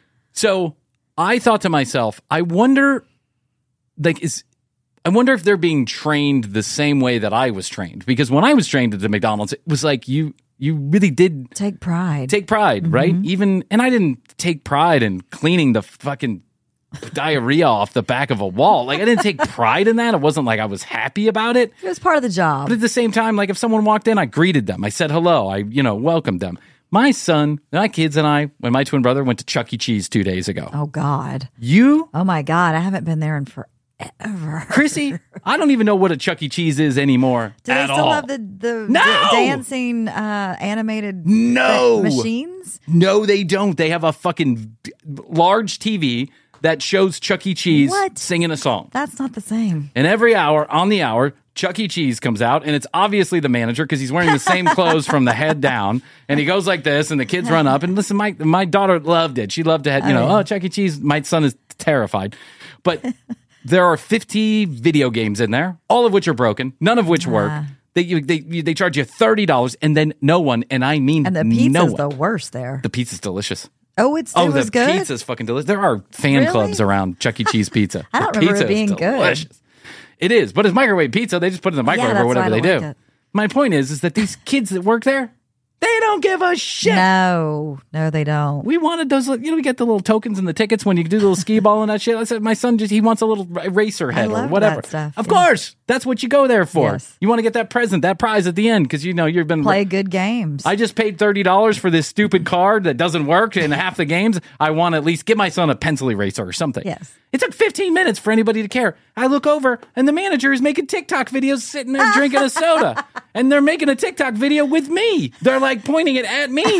So I thought to myself, I wonder, like, is I wonder if they're being trained the same way that I was trained. Because when I was trained at the McDonald's, it was like you you really did Take pride. take pride, Mm-hmm. right? Even and I didn't take pride in cleaning the fucking diarrhea off the back of a wall. Like I didn't take pride in that. It wasn't like I was happy about it. It was part of the job. But at the same time, like if someone walked in, I greeted them. I said hello. I, you know, welcomed them. My son, my kids and I, when my twin brother went to Chuck E. Cheese two days ago. Oh, God. You, Oh, my God. I haven't been there in forever. Chrissy, I don't even know what a Chuck E. Cheese is anymore. Do they at still all. have the, the No! d- dancing uh, animated No! th- machines? No, they don't. They have a fucking large T V that shows Chuck E. Cheese What? singing a song. That's not the same. And every hour, on the hour, Chuck E. Cheese comes out, and it's obviously the manager because he's wearing the same clothes from the head down, and he goes like this, and the kids run up. And listen, my my daughter loved it. She loved to have, you know, oh, Chuck E. Cheese. My son is terrified. But there are fifty video games in there, all of which are broken, none of which work. Ah. They, you, they, you, they charge you thirty dollars, and then no one, and I mean And the no pizza's one. the worst there. The pizza's delicious. Oh, it's Oh, it was the good. pizza's fucking delicious. There are fan Really? clubs around Chuck E. Cheese pizza. I don't The remember pizza it being is good. delicious. It is, but it's microwave pizza. They just put it in the microwave that's or why whatever I they don't do. like it. My point is, is that these kids that work there, they don't give a shit. No, no, they don't. We wanted those, you know, we get the little tokens and the tickets when you do the little skee ball and that shit. I said, my son just, he wants a little racer head or love whatever. that stuff, Of yeah. course. That's what you go there for. Yes. You want to get that present, that prize at the end because, you know, you've been. Play good games. I just paid thirty dollars for this stupid card that doesn't work in half the games. I want to at least give my son a pencil eraser or something. Yes. It took fifteen minutes for anybody to care. I look over and the manager is making TikTok videos sitting there drinking a soda. And they're making a TikTok video with me. They're like pointing it at me.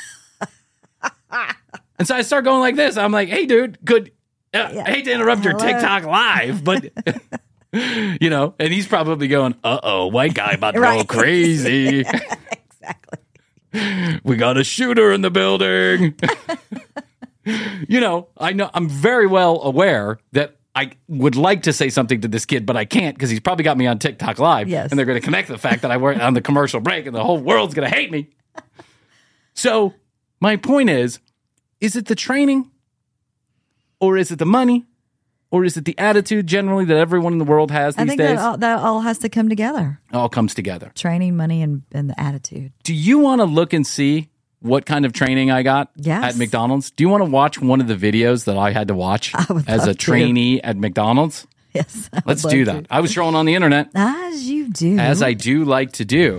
And so I start going like this. I'm like, hey, dude, good. Uh, I hate to interrupt your Hello. TikTok live, but. You know, and he's probably going, uh-oh, white guy about to go Right. crazy. Exactly. We got a shooter in the building. You know, I know I'm very well aware that I would like to say something to this kid, but I can't because he's probably got me on TikTok Live. Yes. And they're going to connect the fact that I work on the commercial break and the whole world's going to hate me. So my point is, is it the training or is it the money? Or is it the attitude generally that everyone in the world has these I think days? that all, that all has to come together. It all comes together. Training, money, and, and the attitude. Do you want to look and see what kind of training I got Yes. at McDonald's? Do you want to watch one of the videos that I had to watch I would as love a to. trainee at McDonald's? Yes. I would Let's love do to. that. I was trolling on the internet, As you do. as I do like to do.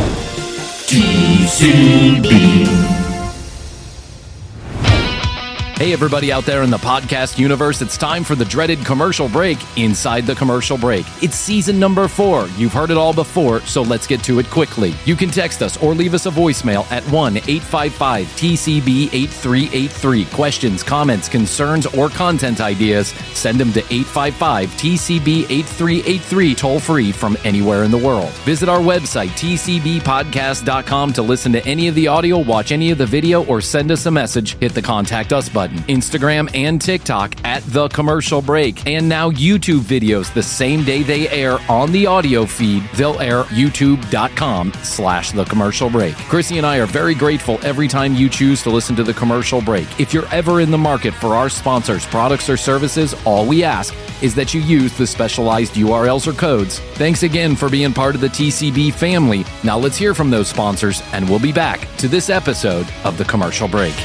Hey, everybody out there in the podcast universe, it's time for the dreaded commercial break inside the commercial break. It's season number four. You've heard it all before, so let's get to it quickly. You can text us or leave us a voicemail at one eight five five T C B eight three eight three. Questions, comments, concerns, or content ideas, send them to eight five five T C B eight three eight three toll free from anywhere in the world. Visit our website, T C B podcast dot com, to listen to any of the audio, watch any of the video, or send us a message. Hit the contact us button. Instagram and TikTok at The Commercial Break. And now YouTube videos the same day they air on the audio feed. They'll air youtube.com slash The Commercial Break. Chrissy and I are very grateful every time you choose to listen to The Commercial Break. If you're ever in the market for our sponsors, products, or services, all we ask is that you use the specialized U R Ls or codes. Thanks again for being part of the T C B family. Now let's hear from those sponsors, and we'll be back to this episode of The Commercial Break.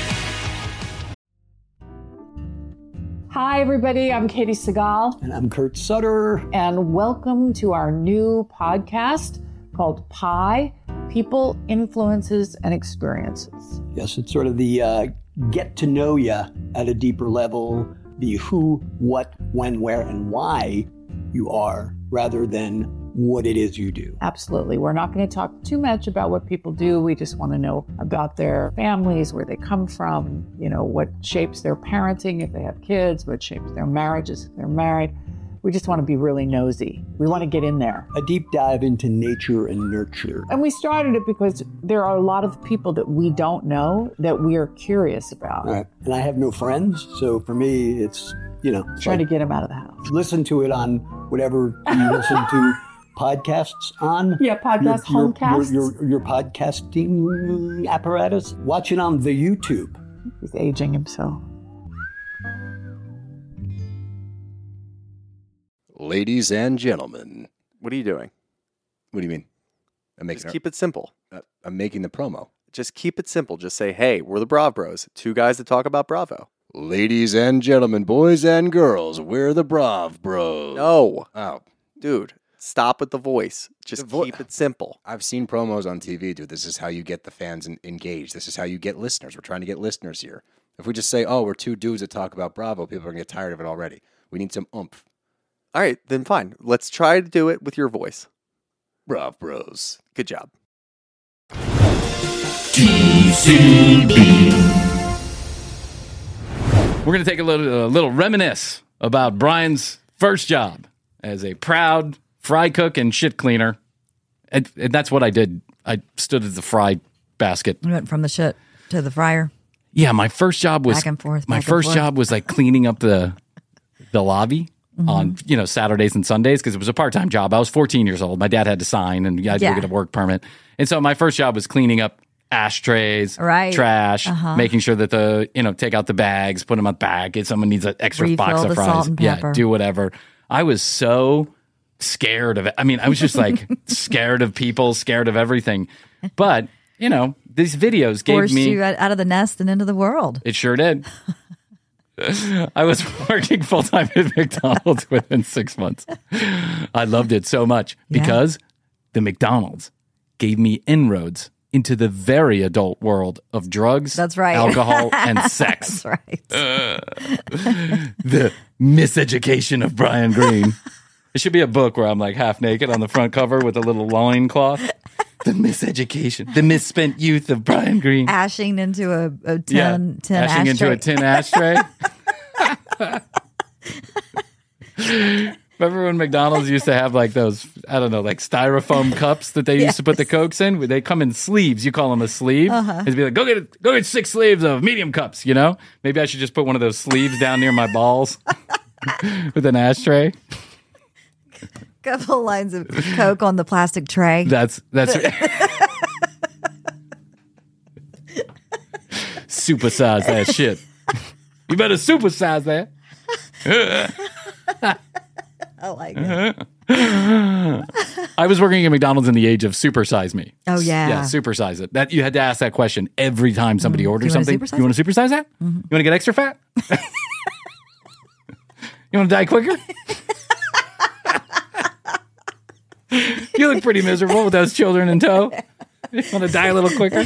Hi, everybody. I'm Katie Segal, And I'm Kurt Sutter. and welcome to our new podcast called Pi People, Influences, and Experiences. Yes, it's sort of the uh, get to know you at a deeper level, the who, what, when, where, and why you are, rather than what it is you do. Absolutely. We're not going to talk too much about what people do. We just want to know about their families, where they come from, you know, what shapes their parenting if they have kids, what shapes their marriages if they're married. We just want to be really nosy. We want to get in there. A deep dive into nature and nurture. And we started it because there are a lot of people that we don't know that we are curious about. All right. And I have no friends, so for me, it's, you know, it's Trying like to get them out of the house. listen to it on whatever you listen to podcasts on. Yeah, podcast, your, your, homecasts. Your, your, your podcasting apparatus. Watch it on the YouTube. He's aging himself. Ladies and gentlemen, What are you doing? what do you mean? I'm making. Just keep it simple. a, I'm making the promo. Just keep it simple. Just say, hey, we're the Brav Bros, two guys that talk about Bravo. Ladies and gentlemen, boys and girls, we're the Brav Bros. No, Oh, dude, stop with the voice. Just The vo- keep it simple. I've seen promos on T V, dude. This is how you get the fans en- engaged. This is how you get listeners. We're trying to get listeners here. If we just say, oh, we're two dudes that talk about Bravo, people are going to get tired of it already. We need some oomph. All right, then fine. Let's try to do it with your voice. Brav Bros. Good job. T C B. We're going to take a little, a little reminisce about Brian's first job as a proud fry cook and shit cleaner. And, and that's what I did. I stood at the fry basket. We went from the shit to the fryer. Yeah, my first job was Back and forth, my back and first forth. job was like cleaning up the the lobby Mm-hmm. on, you know, Saturdays and Sundays because it was a part-time job. I was fourteen years old. My dad had to sign and I had to Yeah. go get a work permit. And so my first job was cleaning up ashtrays, Right. trash, Uh-huh. making sure that the, you know, take out the bags, put them on the bag. If someone needs an extra Refill box of the fries, salt and yeah, pepper. do whatever. I was so scared of it. I mean, I was just like scared of people, scared of everything. But, you know, these videos gave Forced me you out out of the nest and into the world. it sure did. I was working full time at McDonald's within six months. I loved it so much Yeah. because the McDonald's gave me inroads into the very adult world of drugs, That's right. alcohol, and sex. That's right. The miseducation of Brian Green. It should be a book where I'm like half naked on the front cover with a little loincloth. The miseducation, the misspent youth of Brian Green. Ashing into a, a tin, yeah, tin ashing ashtray. into a tin ashtray. Remember when McDonald's used to have like those, I don't know, like styrofoam cups that they used to put the Cokes in? They come in sleeves. You call them a sleeve. Uh-huh. It'd be like, go get go get six sleeves of medium cups, you know? Maybe I should just put one of those sleeves down near my balls with an ashtray. Couple lines of Coke on the plastic tray. That's, that's supersize that shit. You better supersize that. I like it. I was working at McDonald's in the age of supersize me. Oh, yeah. Yeah, supersize it. That you had to ask that question every time somebody Mm. orders You wanna something. supersize You want to supersize that? Mm-hmm. You want to get extra fat? You want to die quicker? You look pretty miserable with those children in tow. You want to die a little quicker?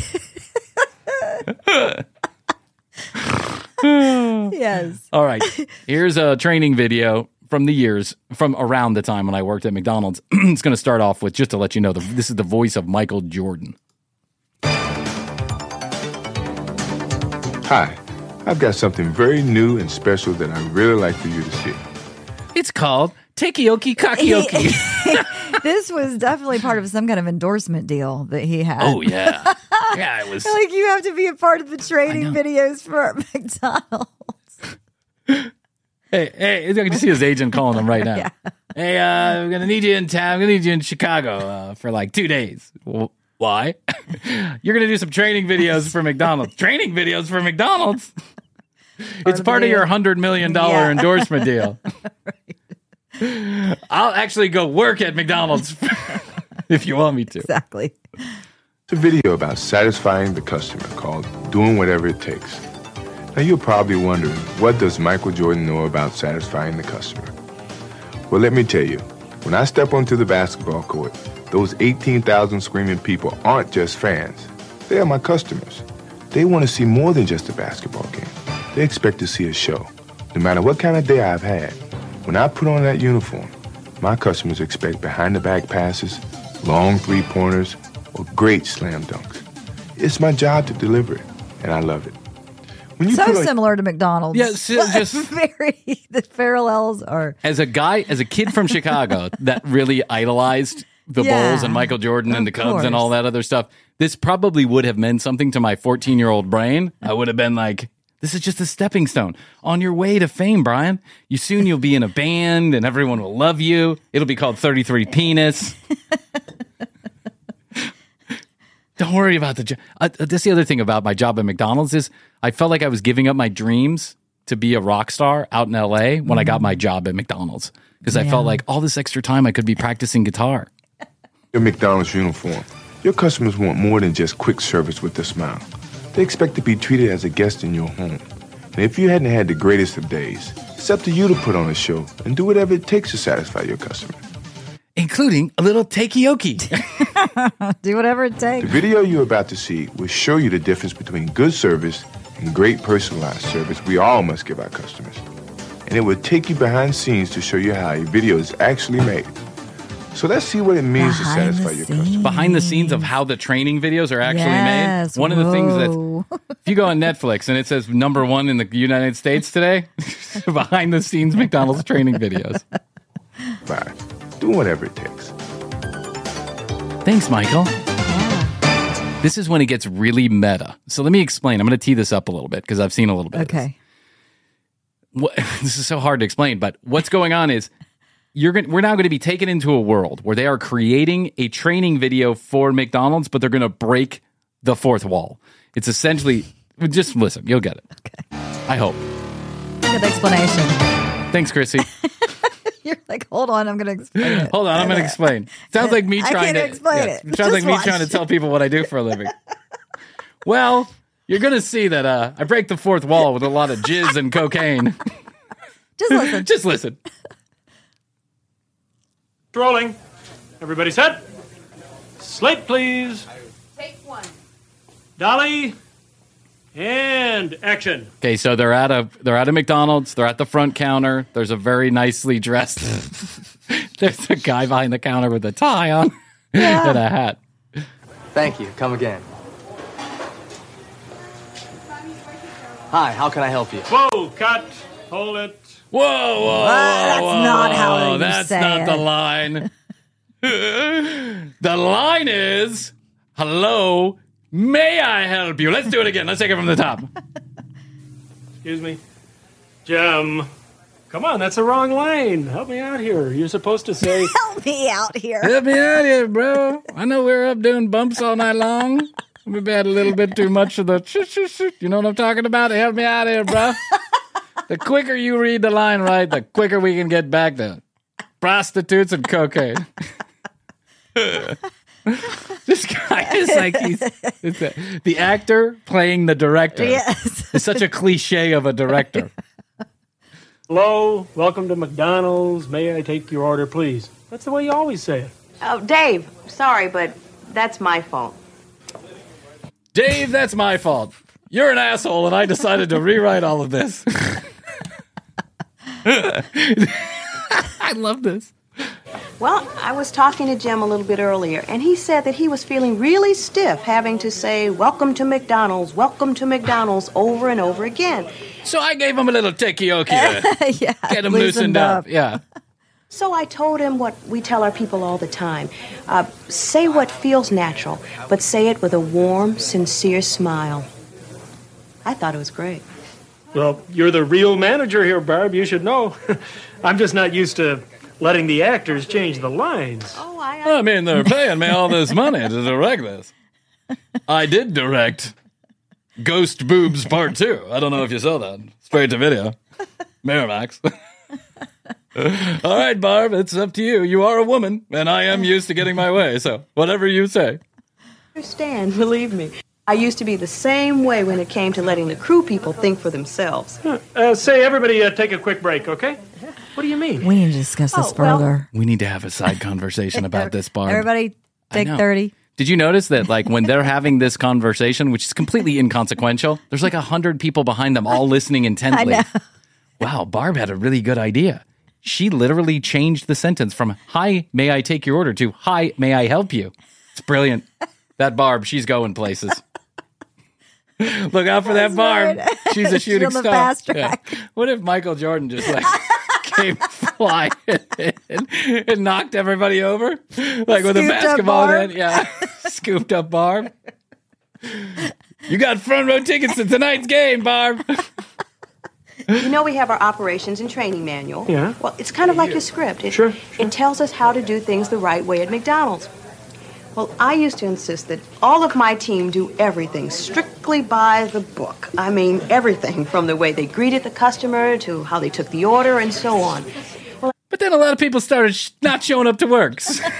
Yes. All right. Here's a training video from the years, from around the time when I worked at McDonald's. It's going to start off with, just to let you know, the, this is the voice of Michael Jordan. Hi, I've got something very new and special that I'd really like for you to see. It's called Takeoki Kakioki. This was definitely part of some kind of endorsement deal that he had. Oh, yeah. Yeah, it was. Like you have to be a part of the training videos for McDonald's. Hey, hey, I can just see his agent calling him right now. Yeah. Hey, uh, we're going to need you in town. We're going to need you in Chicago uh, for like two days. Well, why? You're going to do some training videos for McDonald's. Training videos for McDonald's? It's of part the of your deal. one hundred million dollars Yeah. endorsement deal. I'll actually go work at McDonald's if you want me to. Exactly. It's a video about satisfying the customer called Doing Whatever It Takes. Now you're probably wondering, what does Michael Jordan know about satisfying the customer? Well, let me tell you, when I step onto the basketball court, those eighteen thousand screaming people aren't just fans. They are my customers. They want to see more than just a basketball game. They expect to see a show. No matter what kind of day I've had, when I put on that uniform, my customers expect behind-the-back passes, long three-pointers, or great slam dunks. It's my job to deliver it, and I love it. When you So put on- similar to McDonald's. Yeah, so just- very. The parallels are. As a guy, as a kid from Chicago that really idolized the Yeah, Bulls and Michael Jordan and the of Cubs and course. all that other stuff, this probably would have meant something to my fourteen-year-old brain. I would have been like, this is just a stepping stone on your way to fame, Brian. You soon you'll be in a band and everyone will love you. It'll be called thirty-three Penis. Don't worry about the job. Uh, that's the other thing about my job at McDonald's is I felt like I was giving up my dreams to be a rock star out in L A when I got my job at McDonald's because I felt Yeah. like all this extra time I could be practicing guitar. your McDonald's uniform, your customers want more than just quick service with a smile. They expect to be treated as a guest in your home. And if you hadn't had the greatest of days, it's up to you to put on a show and do whatever it takes to satisfy your customer. Including a little takeoki. Do whatever it The takes. video you're about to see will show you the difference between good service and great personalized service we all must give our customers. and it will take you behind scenes to show you how a video is actually made. So let's see what it means Behind to satisfy the your scenes. customer. Behind the scenes of how the training videos are actually Yes, made. One of the things whoa. that, if you go on Netflix and it says number one in the United States today, behind the scenes McDonald's training videos. Bye. Do whatever it takes. Thanks, Michael. This is when it gets really meta. So let me explain. I'm going to tee this up a little bit because I've seen a little bit of this. Okay. What, this is so hard to explain, but what's going on is you're going, we're now going to be taken into a world where they are creating a training video for McDonald's, but they're going to break the fourth wall. It's essentially, just listen, you'll get it. Okay. I hope. Good explanation. Thanks, Chrissy. You're like, hold on, I'm going to explain it. Hold on, I'm going to explain. Sounds like me I trying can't to explain yes, it. Sounds like Just me watch. trying to tell people what I do for a living. Well, you're going to see that uh, I break the fourth wall with a lot of jizz and cocaine. Just listen. Just listen. Rolling. Everybody set? Slate, please. Take one. Dolly. And action. Okay, so they're at a they're at a McDonald's. They're at the front counter. There's a very nicely dressed. There's a guy behind the counter with a tie on Yeah. and a hat. Thank you. Come again. Hi, how can I help you? Whoa, cut. Hold it. Whoa, whoa, whoa, that's whoa, not whoa, how whoa. you That's say not it. the line. The line is, hello, may I help you? Let's do it again. Let's take it from the top. Excuse me. Jim. Come on, that's the wrong line. Help me out here. You're supposed to say... Help me out here. Help me out here, bro. I know we're up doing bumps all night long. We've had a little bit too much of the... Sh- sh- sh- you know what I'm talking about? Help me out here, bro. The quicker you read the line right, the quicker we can get back to prostitutes and cocaine. This guy is like he's it's a, the actor playing the director. Yes. Is such a cliche of a director. Hello, welcome to McDonald's. May I take your order, please? That's the way you always say it. Oh, Dave, sorry, but that's my fault. Dave, that's my fault. You're an asshole, and I decided to rewrite all of this. I love this. Well, I was talking to Jim a little bit earlier, and he said that he was feeling really stiff having to say, welcome to McDonald's, welcome to McDonald's, over and over again. So I gave him a little tequioki to Yeah. get him loosened, up. Yeah. So I told him what we tell our people all the time. Uh, say what feels natural, but say it with a warm, sincere smile. I thought it was great. Well, you're the real manager here, Barb. You should know. I'm just not used to letting the actors change the lines. Oh, I... I mean, they're paying me all this money to direct this. I did direct Ghost Boobs Part two. I don't know if you saw that. Straight to video. Miramax. All right, Barb, it's up to you. You are a woman, and I am used to getting my way, so whatever you say. I understand, believe me. I used to be the same way when it came to letting the crew people think for themselves. Uh, say, everybody, uh, take a quick break, okay? What do you mean? We need to discuss this Oh, well- further. We need to have a side conversation about this, Barb. Everybody, I take know. thirty. Did you notice that, like, when they're having this conversation, which is completely inconsequential, there's like a hundred people behind them all listening intently. I know. Wow, Barb had a really good idea. She literally changed the sentence from "Hi, may I take your order?" to "Hi, may I help you?" It's brilliant. That Barb, she's going places. Look out for that Barb. right. She's a She's shooting on the star. fast track. Yeah. What if Michael Jordan just like came flying and, and knocked everybody over? Like with a Scooped up basketball Barb? net? Yeah. Scooped up Barb. You got front row tickets to tonight's game, Barb. You know we have our operations and training manual. Yeah. Well, it's kind of like your script. It, Sure, It tells us how to do things the right way at McDonald's. Well, I used to insist that all of my team do everything strictly by the book. I mean, everything from the way they greeted the customer to how they took the order and so on. But then a lot of people started sh- not showing up to work.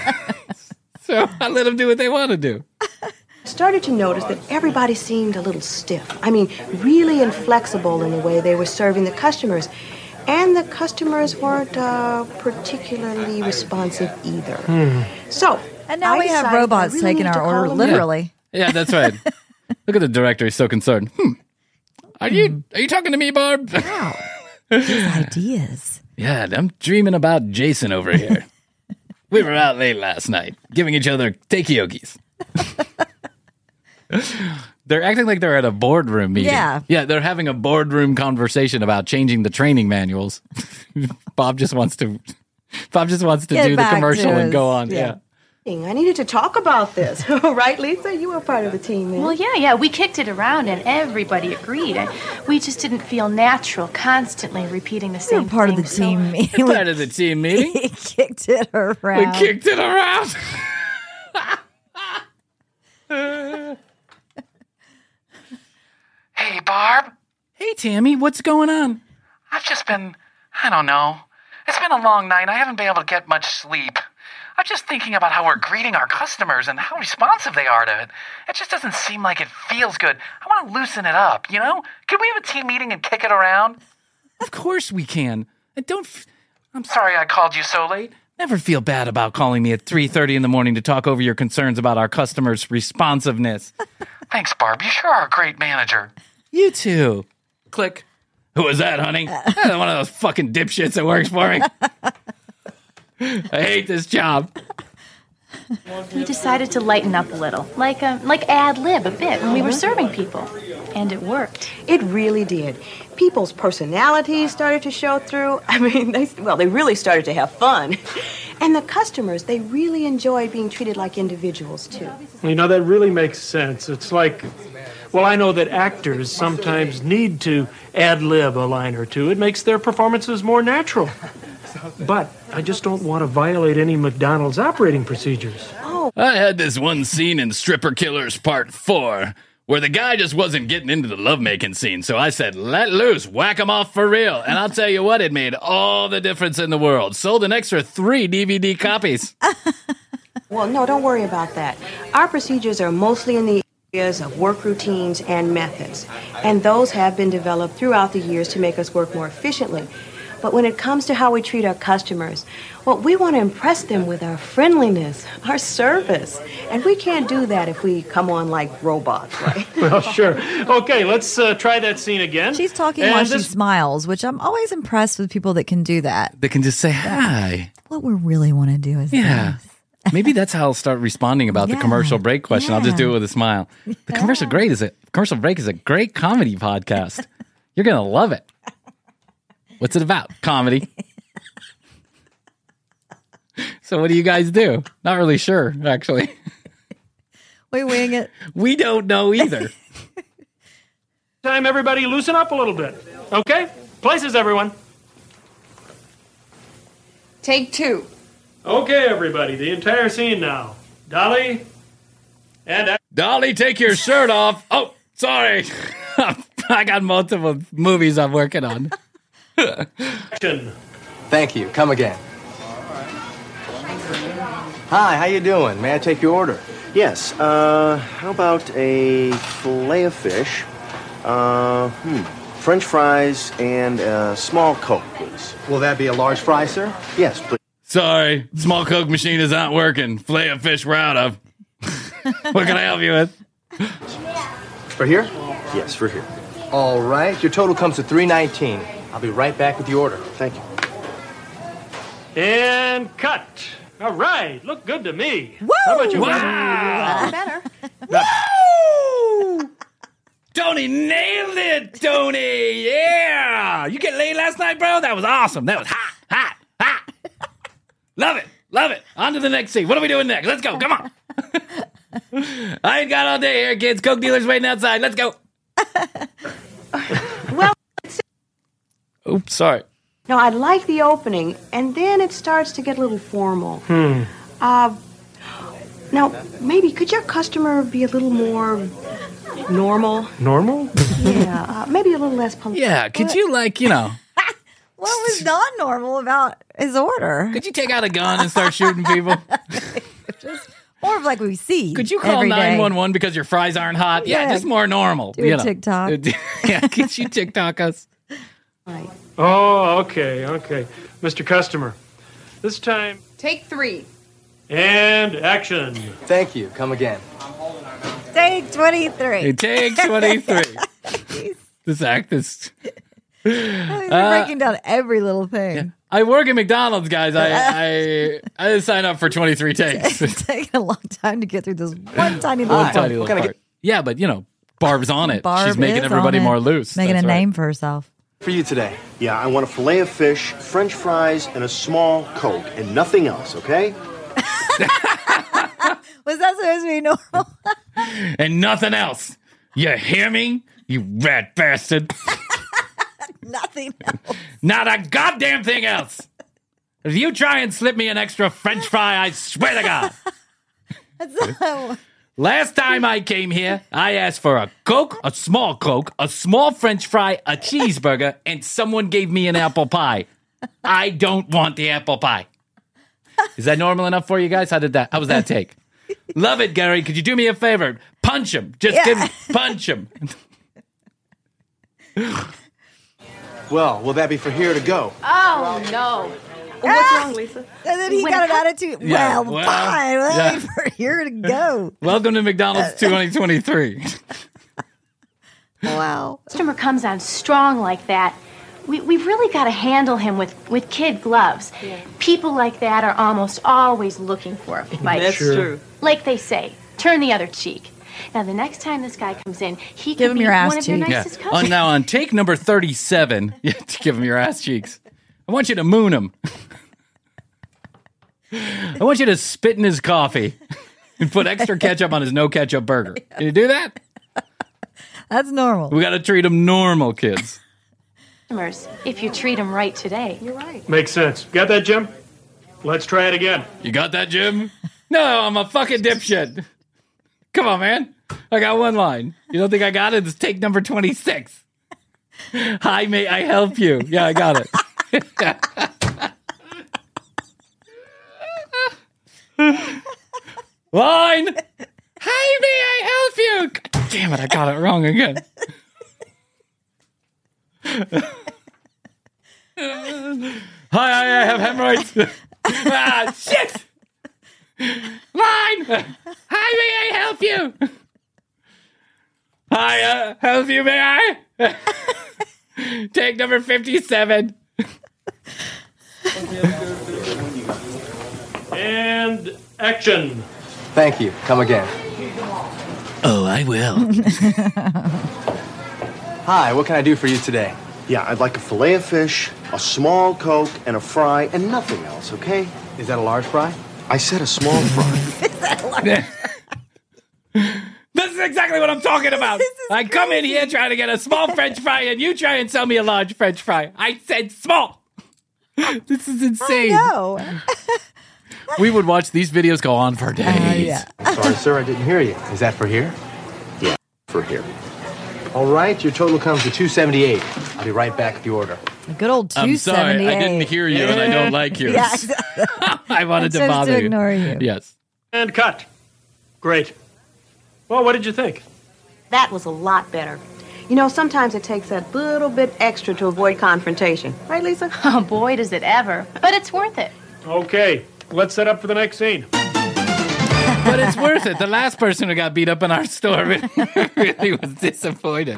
So I let them do what they want to do. I started to notice that everybody seemed a little stiff. I mean, really inflexible in the way they were serving the customers. And the customers weren't uh, particularly responsive either. Hmm. So, And now I we have decided robots I really taking need to our call order them literally. Yeah, that's right. Look at the director. He's so concerned. Hmm. Are you are you talking to me, Barb? These ideas. Yeah, I'm dreaming about Jason over here. We were out late last night, giving each other takeokis. They're acting like they're at a boardroom meeting. Yeah. Yeah, they're having a boardroom conversation about changing the training manuals. Bob just wants to Bob just wants to Get do the back to commercial and us. go on. Yeah. Yeah. I needed to talk about this. Right, Lisa? You were part of the team, man. Well, yeah, yeah. We kicked it around and everybody agreed. I, we just didn't feel natural constantly repeating the same You're part of the thing, team so- meeting. You're part of the team meeting. He kicked it around. We kicked it around. Hey, Barb. Hey, Tammy, what's going on? I've just been, I don't know. It's been a long night. I haven't been able to get much sleep. I'm just thinking about how we're greeting our customers and how responsive they are to it. It just doesn't seem like it feels good. I want to loosen it up, you know? Can we have a team meeting and kick it around? Of course we can. And don't. F- I'm sorry I called you so late. Never feel bad about calling me at three thirty in the morning to talk over your concerns about our customers' responsiveness. Thanks, Barb. You sure are a great manager. You too. Click. Who was that, honey? Eh, One of those fucking dipshits that works for me. I hate this job. We decided to lighten up a little, like um, like ad lib a bit when we were serving people, and it worked. It really did. People's personalities started to show through. I mean, they well, they really started to have fun. And the customers, they really enjoyed being treated like individuals, too. You know, that really makes sense. It's like, well, I know that actors sometimes need to ad-lib a line or two. It makes their performances more natural. But I just don't want to violate any McDonald's operating procedures. I had this one scene in Stripper Killers Part four where the guy just wasn't getting into the lovemaking scene. So I said, let loose, whack him off for real. And I'll tell you what, it made all the difference in the world. Sold an extra three D V D copies. Well, no, don't worry about that. Our procedures are mostly in the areas of work routines and methods. And those have been developed throughout the years to make us work more efficiently. But when it comes to how we treat our customers, well, we want to impress them with our friendliness, our service. And we can't do that if we come on like robots, right? Well, sure. Okay, let's uh, try that scene again. She's talking And while this- she smiles, which I'm always impressed with people that can do that. They can just say hi. What we really want to do is Yeah. Maybe that's how I'll start responding about the Yeah. commercial break question. I'll just do it Yeah. with a smile. The commercial great is a commercial break is a great comedy podcast. You're gonna love it. What's it about? Comedy. So what do you guys do? Not really sure, actually. We wing it. We don't know either. Time, everybody, loosen up a little bit. Okay? Places, everyone. Take two. Okay, everybody, the entire scene now. Dolly and... Dolly, take your shirt off. Oh, sorry. I got multiple movies I'm working on. Action. Thank you. Come again. Hi, how you doing? May I take your order? Yes. Uh, how about a fillet of fish, uh, hmm, French fries, and a small Coke, please? Will that be a large fry, sir? Yes, please. Sorry, small Coke machine is not working. Fillet of fish we're out of. What can I help you with? For here? Yes, for here. All right. Your total comes to three nineteen. I'll be right back with the order. Thank you. And cut. All right, look good to me. Woo! How about you? Wow. Better. Woo! Tony nailed it, Tony. Yeah. You get laid last night, bro? That was awesome. That was hot, hot, hot. Love it. Love it. On to the next scene. What are we doing next? Let's go. Come on. I ain't got all day here, kids. Coke dealers waiting outside. Let's go. Well, Oops, sorry. no, I like the opening, and then it starts to get a little formal. Hmm. Uh, now, maybe could your customer be a little more normal? Normal? Yeah, uh, maybe a little less polite. Yeah, could you, like, you know, What was not normal about his order? could you take out a gun and start shooting people? Just more of like we see. Could you call every day. nine one one because your fries aren't hot? Yeah, Yeah. just more normal. Do a you know. TikTok. Yeah, could you TikTok us? Right. Oh, okay, okay. Mister Customer, this time, Take three. and action. Thank you. Come again. Take twenty-three. Hey, take twenty-three. This act is... You're Uh, breaking down every little thing. I work at McDonald's, guys. I I I didn't sign up for twenty-three takes. It's taking a long time to get through this one tiny little One part. tiny little part. Yeah, but you know, Barb's on it. Barb She's making is everybody on it. more loose. Making That's a right. name for herself. For you today. Yeah, I want a fillet of fish, French fries, and a small Coke, and nothing else, okay? Was that supposed to be normal? And nothing else. You hear me? You rat bastard. Nothing else. Not a goddamn thing else. If you try and slip me an extra French fry, I swear to God. That's not, Last time I came here, I asked for a Coke, a small Coke, a small French fry, a cheeseburger, and someone gave me an apple pie. I don't want the apple pie. Is that normal enough for you guys? How did that? How was that take? Love it, Gary. Could you do me a favor? Punch him. Just Yeah. give him, punch him. Well, will that be for here to go? Oh, no. What's wrong, Lisa? and then he When got it an comes- attitude. Yeah, well, well, fine. Well, yeah. for here to go. Welcome to McDonald's twenty twenty-three. Wow. Customer comes on strong like that. We, we've really got to handle him with, with kid gloves. People like that are almost always looking for a fight. That's Sure. true. Like they say, turn the other cheek. Now, the next time this guy comes in, he Give could him be your ass one of your cheek. Yeah. nicest On, customers. now, on take number thirty-seven, you have to give him your ass cheeks. I want you to moon him. I want you to spit in his coffee and put extra ketchup on his no ketchup burger. Can you do that? That's normal. We got to treat him normal, kids. Customers, if you treat them right today. You're right. Makes sense. Got that, Jim? Let's try it again. You got that, Jim? No, I'm a fucking dipshit. Come on, man. I got one line. You don't think I got it? It's take number twenty-six. Hi, may I help you? Yeah, I got it. Line. Hi, may I help you? God damn it, I got it wrong again. Hi, I have hemorrhoids. Ah, shit. Line. Hi, may I help you? Hi, uh, help you, may I? Take number fifty-seven. And action. Thank you. Come again. Oh, I will. Hi, what can I do for you today? Yeah, I'd like a fillet of fish, a small Coke, and a fry, and nothing else, okay? Is that a large fry? I said a small fry. This is exactly what I'm talking about. I come in here trying to get a small French fry, and you try and sell me a large French fry. I said small. This is insane. No. We would watch these videos go on for days. Uh, yeah. Sorry, sir, I didn't hear you. Is that for here? Yeah, for here. All right, your total comes to two seventy-eight. I'll be right back with the order. A good old I'm two sorry, seventy-eight. I didn't hear you, and I don't like you. Yeah, exactly. I wanted I to chose bother to you. ignore you. Yes. And cut. Great. Well, what did you think? That was a lot better. You know, sometimes it takes that little bit extra to avoid confrontation. Right, Lisa? Oh, boy, does it ever. But it's worth it. Okay, let's set up for the next scene. But it's worth it. The last person who got beat up in our store really was disappointed.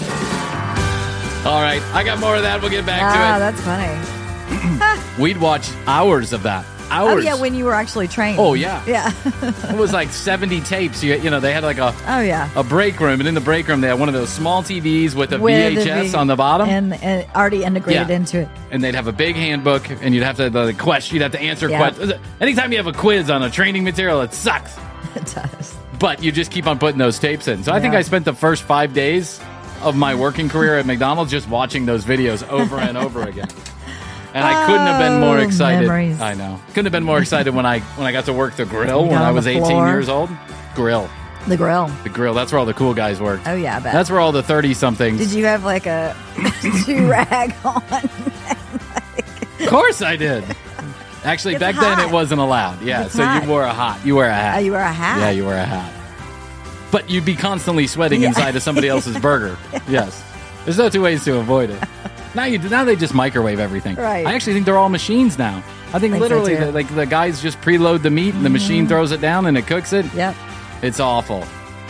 All right, I got more of that. We'll get back Ah, to that's funny. it. We'd watch hours of that. Oh, Hours. yeah, when you were actually trained. Oh, yeah. Yeah. It was like seventy tapes. You, you know, they had like a Oh, yeah. a break room, and in the break room they had one of those small T Vs with a With V H the S V- on the bottom, And, and already integrated Yeah. into it. and they'd have a big handbook, and you'd have to the question. You'd have to answer Yeah. questions. Anytime you have a quiz on a training material, it sucks. It does. But you just keep on putting those tapes in. So I think Yeah. I spent the first five days of my working career at McDonald's just watching those videos over and over again. And I couldn't have been more Oh, excited. memories. I know. Couldn't have been more excited when I when I got to work the grill You when got I on was the eighteen floor. years old. Grill. The grill. The grill. That's where all the cool guys worked. Oh, yeah, I bet. That's where all the thirty-somethings. Did you have like a do-rag on? Of course I did. Actually, It's back hot. then it wasn't allowed. Yeah, It's so hot. you wore a hat. You wear a hat. Oh, you wear a hat? Yeah, you wear a hat. But you'd be constantly sweating Yeah. inside of somebody else's burger. Yes. There's no two ways to avoid it. Now you now they just microwave everything. Right. I actually think they're all machines now. I think Think so, literally too. the, like the guys just preload the meat and the machine throws it down and it cooks it. Yep. It's awful.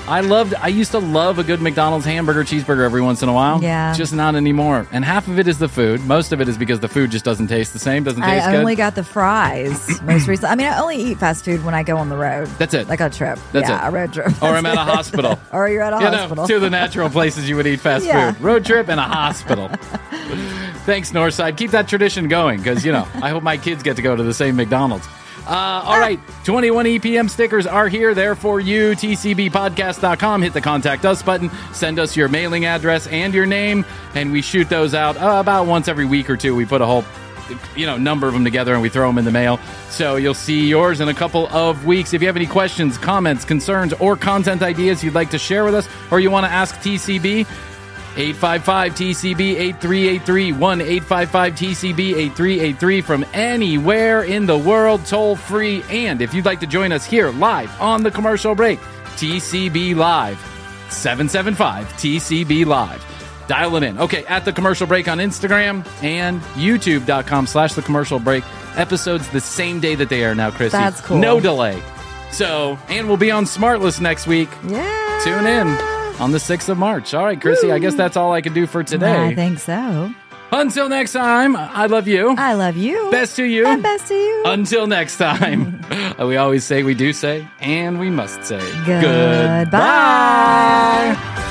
I loved. I used to love a good McDonald's hamburger, cheeseburger every once in a while. Yeah. Just not anymore. And half of it is the food. Most of it is because the food just doesn't taste the same. Doesn't taste I good. only got the fries most recently. I mean, I only eat fast food when I go on the road. That's it. Like a trip. That's yeah, it. a road trip. Or I'm at a hospital. Or you're at a you hospital. Know, two of the natural places you would eat fast Yeah. food. Road trip and a hospital. Thanks, Northside. Keep that tradition going because, you know, I hope my kids get to go to the same McDonald's. Uh, all right, twenty-one E P M stickers are here. They're for you. T C B podcast dot com. Hit the Contact Us button. Send us your mailing address and your name, and we shoot those out uh, about once every week or two. We put a whole you know, number of them together and we throw them in the mail. So you'll see yours in a couple of weeks. If you have any questions, comments, concerns, or content ideas you'd like to share with us, or you want to ask T C B, eight five five T C B eight three eight three, one eight five five T C B eight three eight three from anywhere in the world, toll free. And if you'd like to join us here live on the commercial break, T C B Live, seven seven five T C B Live. Dial it in. Okay, at the commercial break on Instagram and youtube.com slash the commercial break. Episodes the same day that they air now, Chrissy. That's cool. No delay. So, and we'll be on Smartlist next week. Yeah. Tune in on the sixth of March. All right, Chrissy, Woo. I guess that's all I can do for today. I think so. Until next time, I love you. I love you. Best to you. And best to you. Until next time, we always say, we do say, and we must say Goodbye. goodbye.